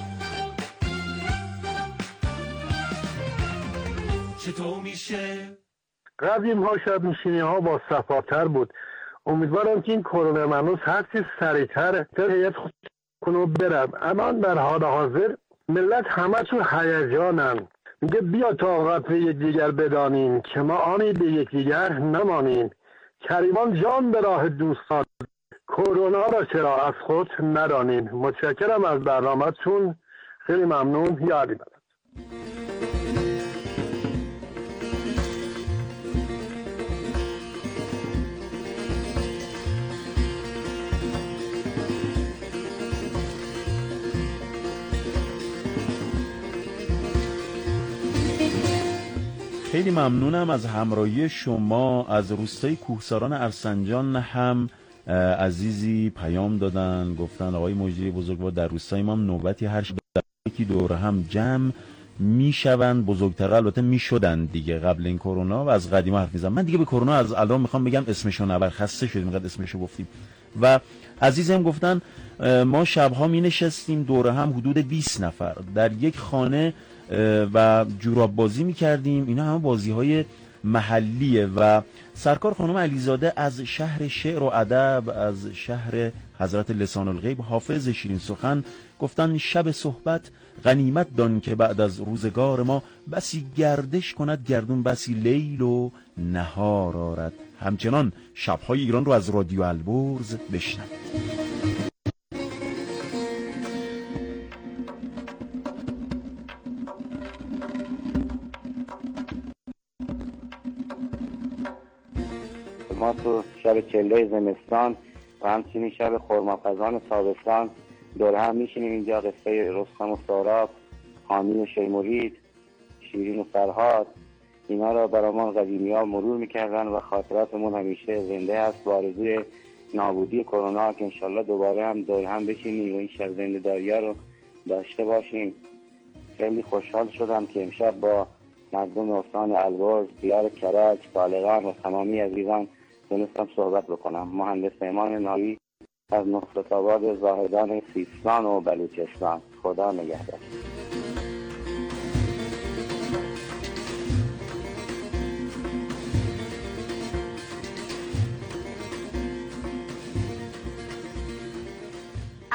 چطور میشه؟ قدیم ها شب نشینی ها با صفاتر بود. امیدوارم که این کرونا منوس هرچی سریعتر هیئت کنو برم. الان در حال حاضر ملت همه چون هیجانن، میگه بیا طاقت یکدیگر بدانیم که ما آنی به یکدیگر نمانیم. کریمان جان به راه دوستان، کرونا را چرا از خود ندانیم. متشکرم از برنامه‌تون، خیلی ممنون. یا علی مدد. خیلی ممنونم از همراهی شما. از روستای کوهساران ارسنجان هم عزیزی پیام دادن، گفتن آقای مجری بزرگوار در روستای ما نوبتی هر شب یکی دور هم جمع میشوند، بزرگتر البته میشدن دیگه قبل این کرونا و از قدیما حرف میزنم. من دیگه به کرونا از الان میخوام بگم اسمشو نبر، خسته شدیم اینقدر اسمشو گفتیم. و عزیزم گفتن ما شبها می نشستیم دور هم حدود 20 نفر در یک خانه و جوراب بازی می کردیم. اینا همه بازی های محلیه. و سرکار خانم علیزاده از شهر شعر و ادب، از شهر حضرت لسان الغیب حافظ شیرین سخن گفتن شب صحبت غنیمت دان که بعد از روزگار ما بسی گردش کند گردون، بسی لیل و نهار آرد. همچنان شبهای ایران رو از رادیو البرز بشنوید. ما تو شب چله زمستان و همچنین شب خرماخزان تابستان دور هم میشینیم اینجا، قصه رستم و سهراب، حامین و شیمرید، شیرین و فرهاد، اینا را برامون قدیمی ها مرور میکردن و خاطراتمون همیشه زنده است با آرزوی نابودی کرونا که انشالله دوباره هم دور هم بشینیم و این شب زنده داری ها رو داشته باشیم. خیلی خوشحال شدم که امشب با مردم استان البرز، دیار کرج، بالغان و تمامی عزیزان تونستم صحبت بکنم. مهندس ایمان ناوی از نصرت آباد زاهدان سیستان و بلوچستان. خدا نگهدار.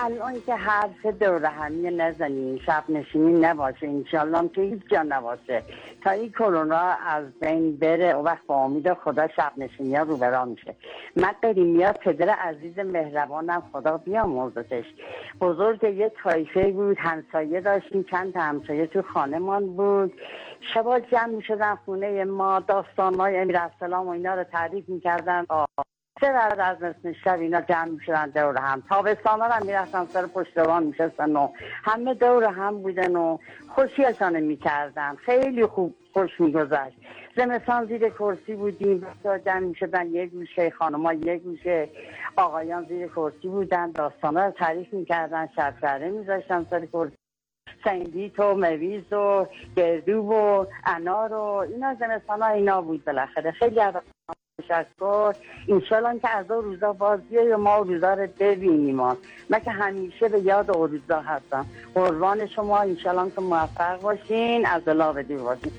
الان که حرف دور همی نزنیم، شب نشینی نباشه، انشالله که هیچ جا نباشه تا این کرونا از بین بره و وقت با امید خدا شب نشینی ها رو برا میشه. من قدیمیات پدر عزیز مهربانم خدا بیامرزتش، بزرگ یه طایفه بود، همسایه داشتیم، چند تا همسایه تو خانمان بود، شبا جمع میشدن خونه ما، داستانهای امیرالسلام و اینا رو تعریف میکردن. چه بعد از نصف شب اینا جمع میشدن دور هم، تابستانا هم میرفتن سر پشتوان میشستن و همه دور هم بودن و خوشیشان میکردن، خیلی خوب خوش میگذشت. زمستان زیر کرسی بودیم، بچه‌ها جمع میشدن یه گوشه، خانم‌ها یه گوشه، آقایان زیر کرسی بودن، داستانا رو تعریف میکردن، شب‌چرخه میذاشتن سر کرسی، سندیت و مویز و گردو و انار و اینا زمستانا اینا بود. بالاخره خیلی تشکر. انشالله که از اون روزا باز بیای و ما روزا رو ببینیم. من که همیشه به یاد اون روزا هستم. قربان شما، انشالله که موفق باشین، از الله بدی باشین.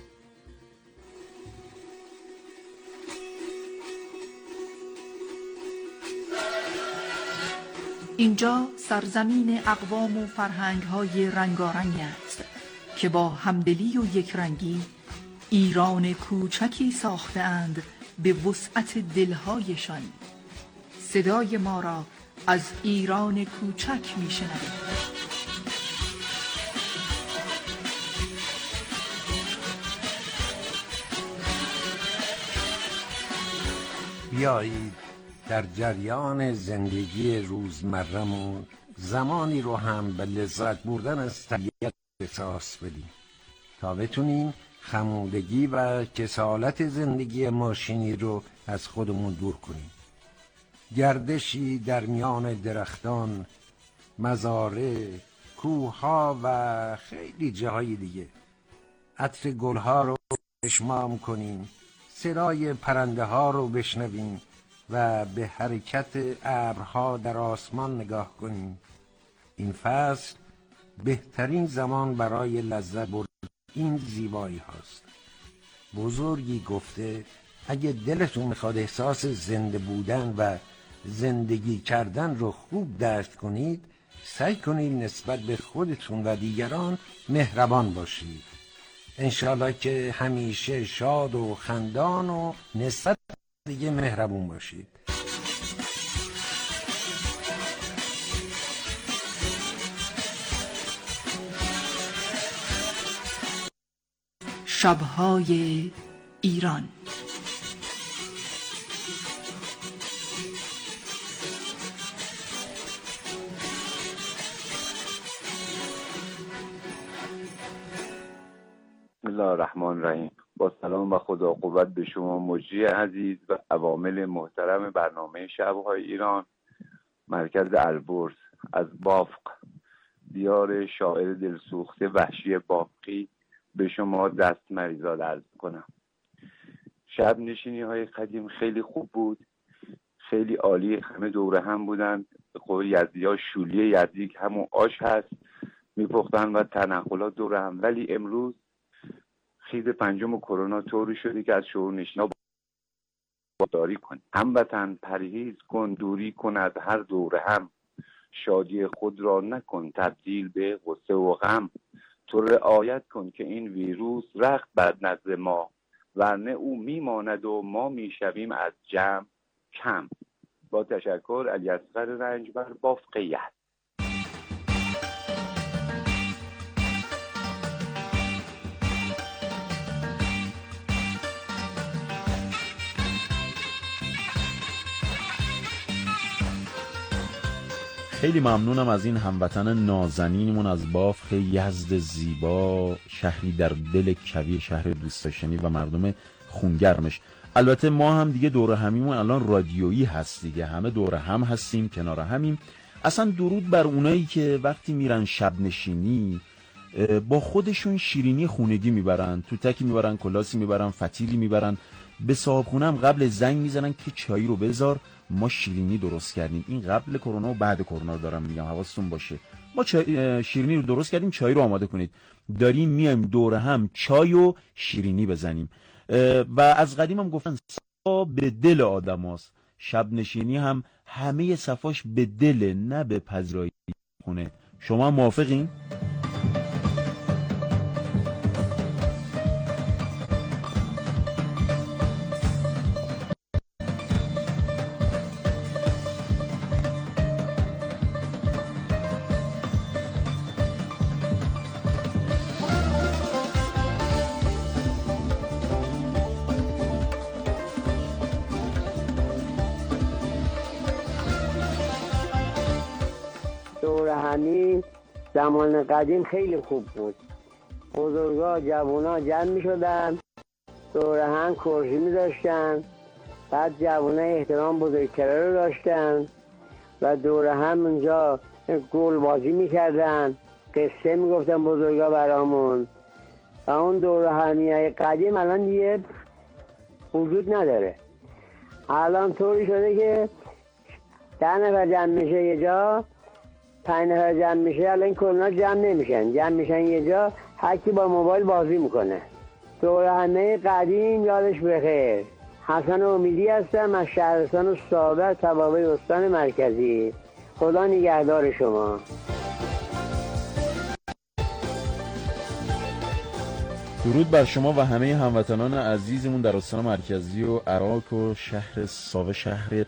اینجا سرزمین اقوام و فرهنگ‌های رنگارنگ است که با همدلی و یکرنگی ایران کوچکی ساخته‌اند به وسعت دلهایشان. صدای ما را از ایران کوچک میشنوید. بیایید در جریان زندگی روزمره‌مون زمانی رو هم به لذت بردن از طبیعت احساس بدیم تا بتونیم خمودگی و کسالت زندگی ماشینی رو از خودمون دور کنیم. گردشی در میان درختان، مزارع، کوه‌ها و خیلی جاهای دیگه، عطر گل‌ها رو اشمام کنیم، صدای پرنده ها رو بشنویم و به حرکت ابرها در آسمان نگاه کنیم. این فصل بهترین زمان برای لذت بردن این زیبایی هاست. بزرگی گفته اگه دلتون میخواد احساس زنده بودن و زندگی کردن رو خوب درک کنید، سعی کنید نسبت به خودتون و دیگران مهربان باشید. انشالله که همیشه شاد و خندان و نسبت دیگه مهربون باشید. شب‌های ایران. بسم الله الرحمن الرحیم. با سلام و خدا قوت به شما مجری عزیز و عوامل محترم برنامه شب‌های ایران، مرکز البرز از بافق، دیار شاعر دلسوخته وحشی بافقی به شما دست مریزاد عرض کنم. شب نشینی های قدیم خیلی خوب بود، خیلی عالی، همه دوره هم بودن. قول یزدی ها شولی یزدی همون آش هست میپختن و تنقلات دوره هم. ولی امروز خیز پنجم کرونا طوری شده که از شعور نشینا داری کن. هموطن پرهیز کن، دوری کن از هر دوره هم، شادی خود را نکن تبدیل به غصه و غم. تو رعایت کن که این ویروس رخت بر نزد ما، ورنه او میماند و ما میشویم از جمع کم. با تشکر، علی اصغر رنجبر، بافقیت. خیلی ممنونم از این هموطن نازنینمون از بافق یزد زیبا، شهری در دل کویر، شهر دوست داشتنی و مردم خونگرمش. البته ما هم دیگه دور همیمون الان رادیویی هست دیگه، همه دور هم هستیم، کنار همیم. اصلا درود بر اونایی که وقتی میرن شب نشینی با خودشون شیرینی خونگی میبرن، توتکی میبرن، کلاسی میبرن، فتیلی میبرن، به صاحبخونه هم قبل زنگ میزنن که چایی رو بذار، ما شیرینی درست کردیم. این قبل کرونا و بعد کرونا رو دارم میگم، حواستون باشه. ما شیرینی رو درست کردیم، چای رو آماده کنید. داریم میایم دور هم چای و شیرینی بزنیم. و از قدیم هم گفتن صفا به دل آدم هست. شب نشینی هم همه صفاش به دل، نه به پذیرایی خونه. شما موافقین؟ دور همی زمان قدیم خیلی خوب بود. بزرگا جوونا جمع می شدن، دور هم کرسی می داشتن، بعد جوونا احترام بزرگتره رو داشتن و دور هم اونجا گل بازی می کردن، قصه می گفتن بزرگا برامون. و اون دور همی قدیم الان دیگه وجود نداره. الان طوری شده که 10 نفر جمع میشه یه جا، 5 نفر جمع میشه. الان این کرونا جمع نمیشن، جمع میشن یه جا، هر کی با موبایل بازی میکنه. دور همه قدیم یادش بخیر. حسن امیدی هستم از شهرستان صابر، توابع استان مرکزی. خدا نگهدار شما. درود بر شما و همه هموطنان عزیزمون در استان مرکزی و عراق و شهر ساوه، شهر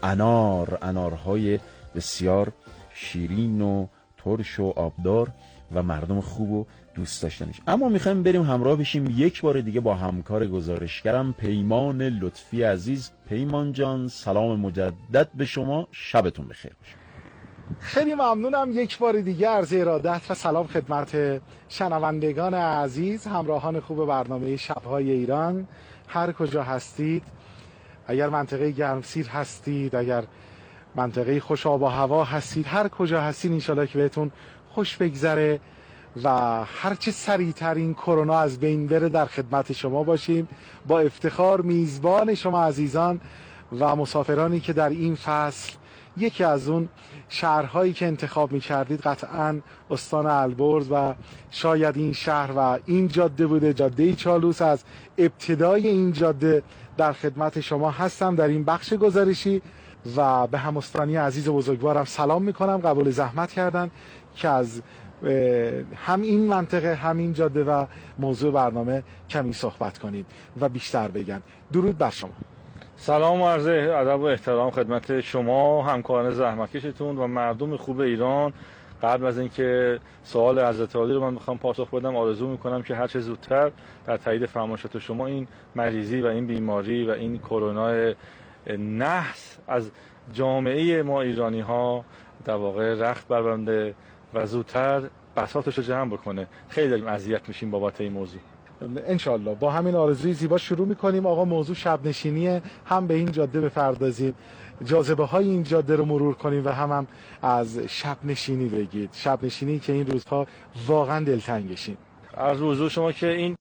انارهای بسیار شیرین و ترش و آبدار و مردم خوب و دوست داشتنش. اما میخوایم بریم همراه بشیم یک بار دیگه با همکار گزارشگرم پیمان لطفی عزیز. پیمان جان سلام مجدد به شما، شبتون بخیر باشه. خیلی ممنونم. یک بار دیگه عرض ارادت و سلام خدمت شنوندگان عزیز، همراهان خوب برنامه شب‌های ایران، هر کجا هستید. اگر منطقه گرمسیر هستید، اگر منطقه خوش آب و هوا هستید، هر کجا هستید انشالله که بهتون خوش بگذره و هرچه سریعتر این کرونا از بین بره در خدمت شما باشیم. با افتخار میزبان شما عزیزان و مسافرانی که در این فصل یکی از اون شهرهایی که انتخاب می‌کردید قطعاً استان البرز و شاید این شهر و این جاده بوده، جاده چالوس. از ابتدای این جاده در خدمت شما هستم در این بخش گزارشی و به هموطنانی عزیز و بزرگوارم سلام میکنم. قبول زحمت کردن که از هم این منطقه، هم این جاده و موضوع برنامه کمی صحبت کنیم و بیشتر بگن. درود بر شما. سلام و عرض ادب و احترام خدمت شما همکاران زحمتکشتون و مردم خوب ایران. قبل از اینکه سوال حضرت عالی رو من میخوام پاسخ بدم، آرزو میکنم که هر چه زودتر در تایید فرمایشات شما این مریضی و این بیماری و این کرونا نحس از جامعه ما ایرانی ها در واقع رخت بربنده و زودتر بساطش رو جمع بکنه. خیلی داریم اذیت میشیم بابت این موضوع. انشالله با همین آرزوی زیبا شروع میکنیم. آقا موضوع شب نشینیه، هم به این جاده بپردازیم، جاذبه های این جاده رو مرور کنیم و هم از شب نشینی بگید. شب نشینی که این روزها واقعا دلتنگشیم. از حضور شما که این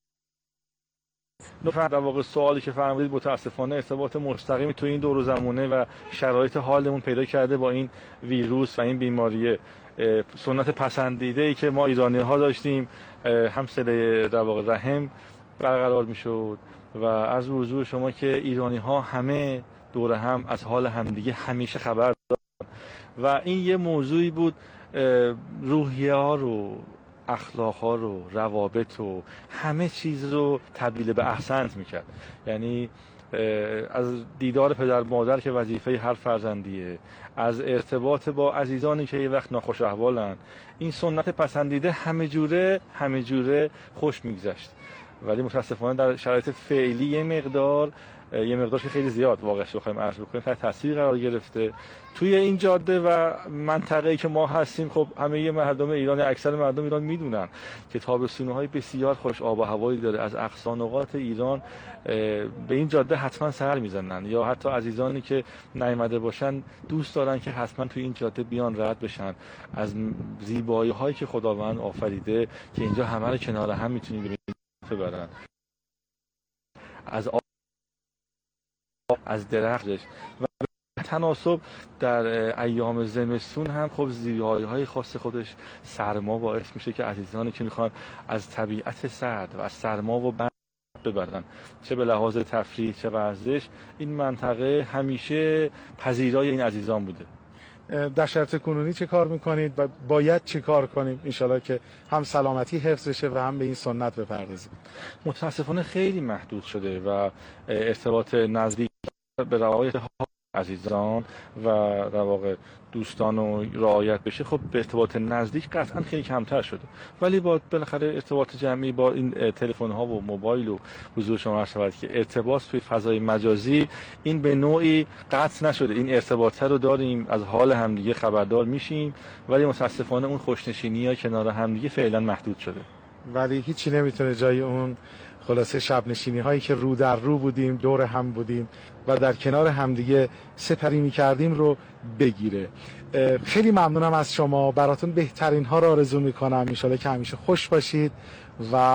در واقع سوالی که فرمودید متاسفانه ارتباط مستقیمی تو این دور زمونه و شرایط حالمون پیدا کرده با این ویروس و این بیماریه. سنت پسندیده ای که ما ایرانی ها داشتیم، هم صله در واقع رحم برقرار میشد و از حضور شما که ایرانی ها همه دور هم از حال همدیگه همیشه خبر دارن و این یه موضوعی بود روحیه ها رو، اخلاق ها رو، روابط و همه چیز رو تبدیل به احسنت میکرد. یعنی از دیدار پدر مادر که وظیفه هر فرزندیه، از ارتباط با عزیزانی که یه وقت ناخوش احوالن، این سنت پسندیده همه جوره خوش میگذشت. ولی متاسفانه در شرایط فعلی یه مقدار که خیلی زیاد واقعش بخوایم عرض بکنیم تحت تاثیر قرار گرفته. توی این جاده و منطقه‌ای که ما هستیم، خب همه مردم ایران، اکثر مردم ایران میدونن که تابستون‌های بسیار خوش آب و هوایی داره. از اقصا نقاط ایران به این جاده حتما سر میزنن، یا حتی عزیزانی که نیامده باشن دوست دارن که حتما توی این جاده بیان رد بشن از زیبایی‌هایی که خداوند آفریده که اینجا همه رو کنار هم میتونیم ببرن. از درختش و تناسب در ایام زمستون هم خب زیبایی‌های خاص خودش، سرما باعث میشه که عزیزانی که میخوان از طبیعت سرد و از سرما و برف ببرن، چه به لحاظ تفریح چه ورزش. این منطقه همیشه پذیرای این عزیزان بوده. در شرط کنونی چه کار میکنید و باید چه کار کنیم انشالله که هم سلامتی حفظ بشه و هم به این سنت بپردازیم؟ متاسفانه خیلی محدود شده و ارتباط نزدیک به روایت عزیزان و در واقع دوستان و رعایت بشه، خب به ارتباط نزدیک قطعا خیلی کمتر شده، ولی با بالاخره ارتباط جمعی با این تلفن ها و موبایل و حضور شما شود که ارتباط توی فضای مجازی این به نوعی قطع نشده. این ارتباط رو داریم، از حال همدیگه خبردار میشیم، ولی متاسفانه اون خوشنشینی ها کنار همدیگه فعلا محدود شده. ولی هیچی نمیتونه جای اون خلاصه شب نشینی هایی که رو در رو بودیم، دور هم بودیم و در کنار همدیگه سپری میکردیم رو بگیره. خیلی ممنونم از شما، براتون بهترین ها رو آرزو میکنم، انشالله که همیشه خوش باشید و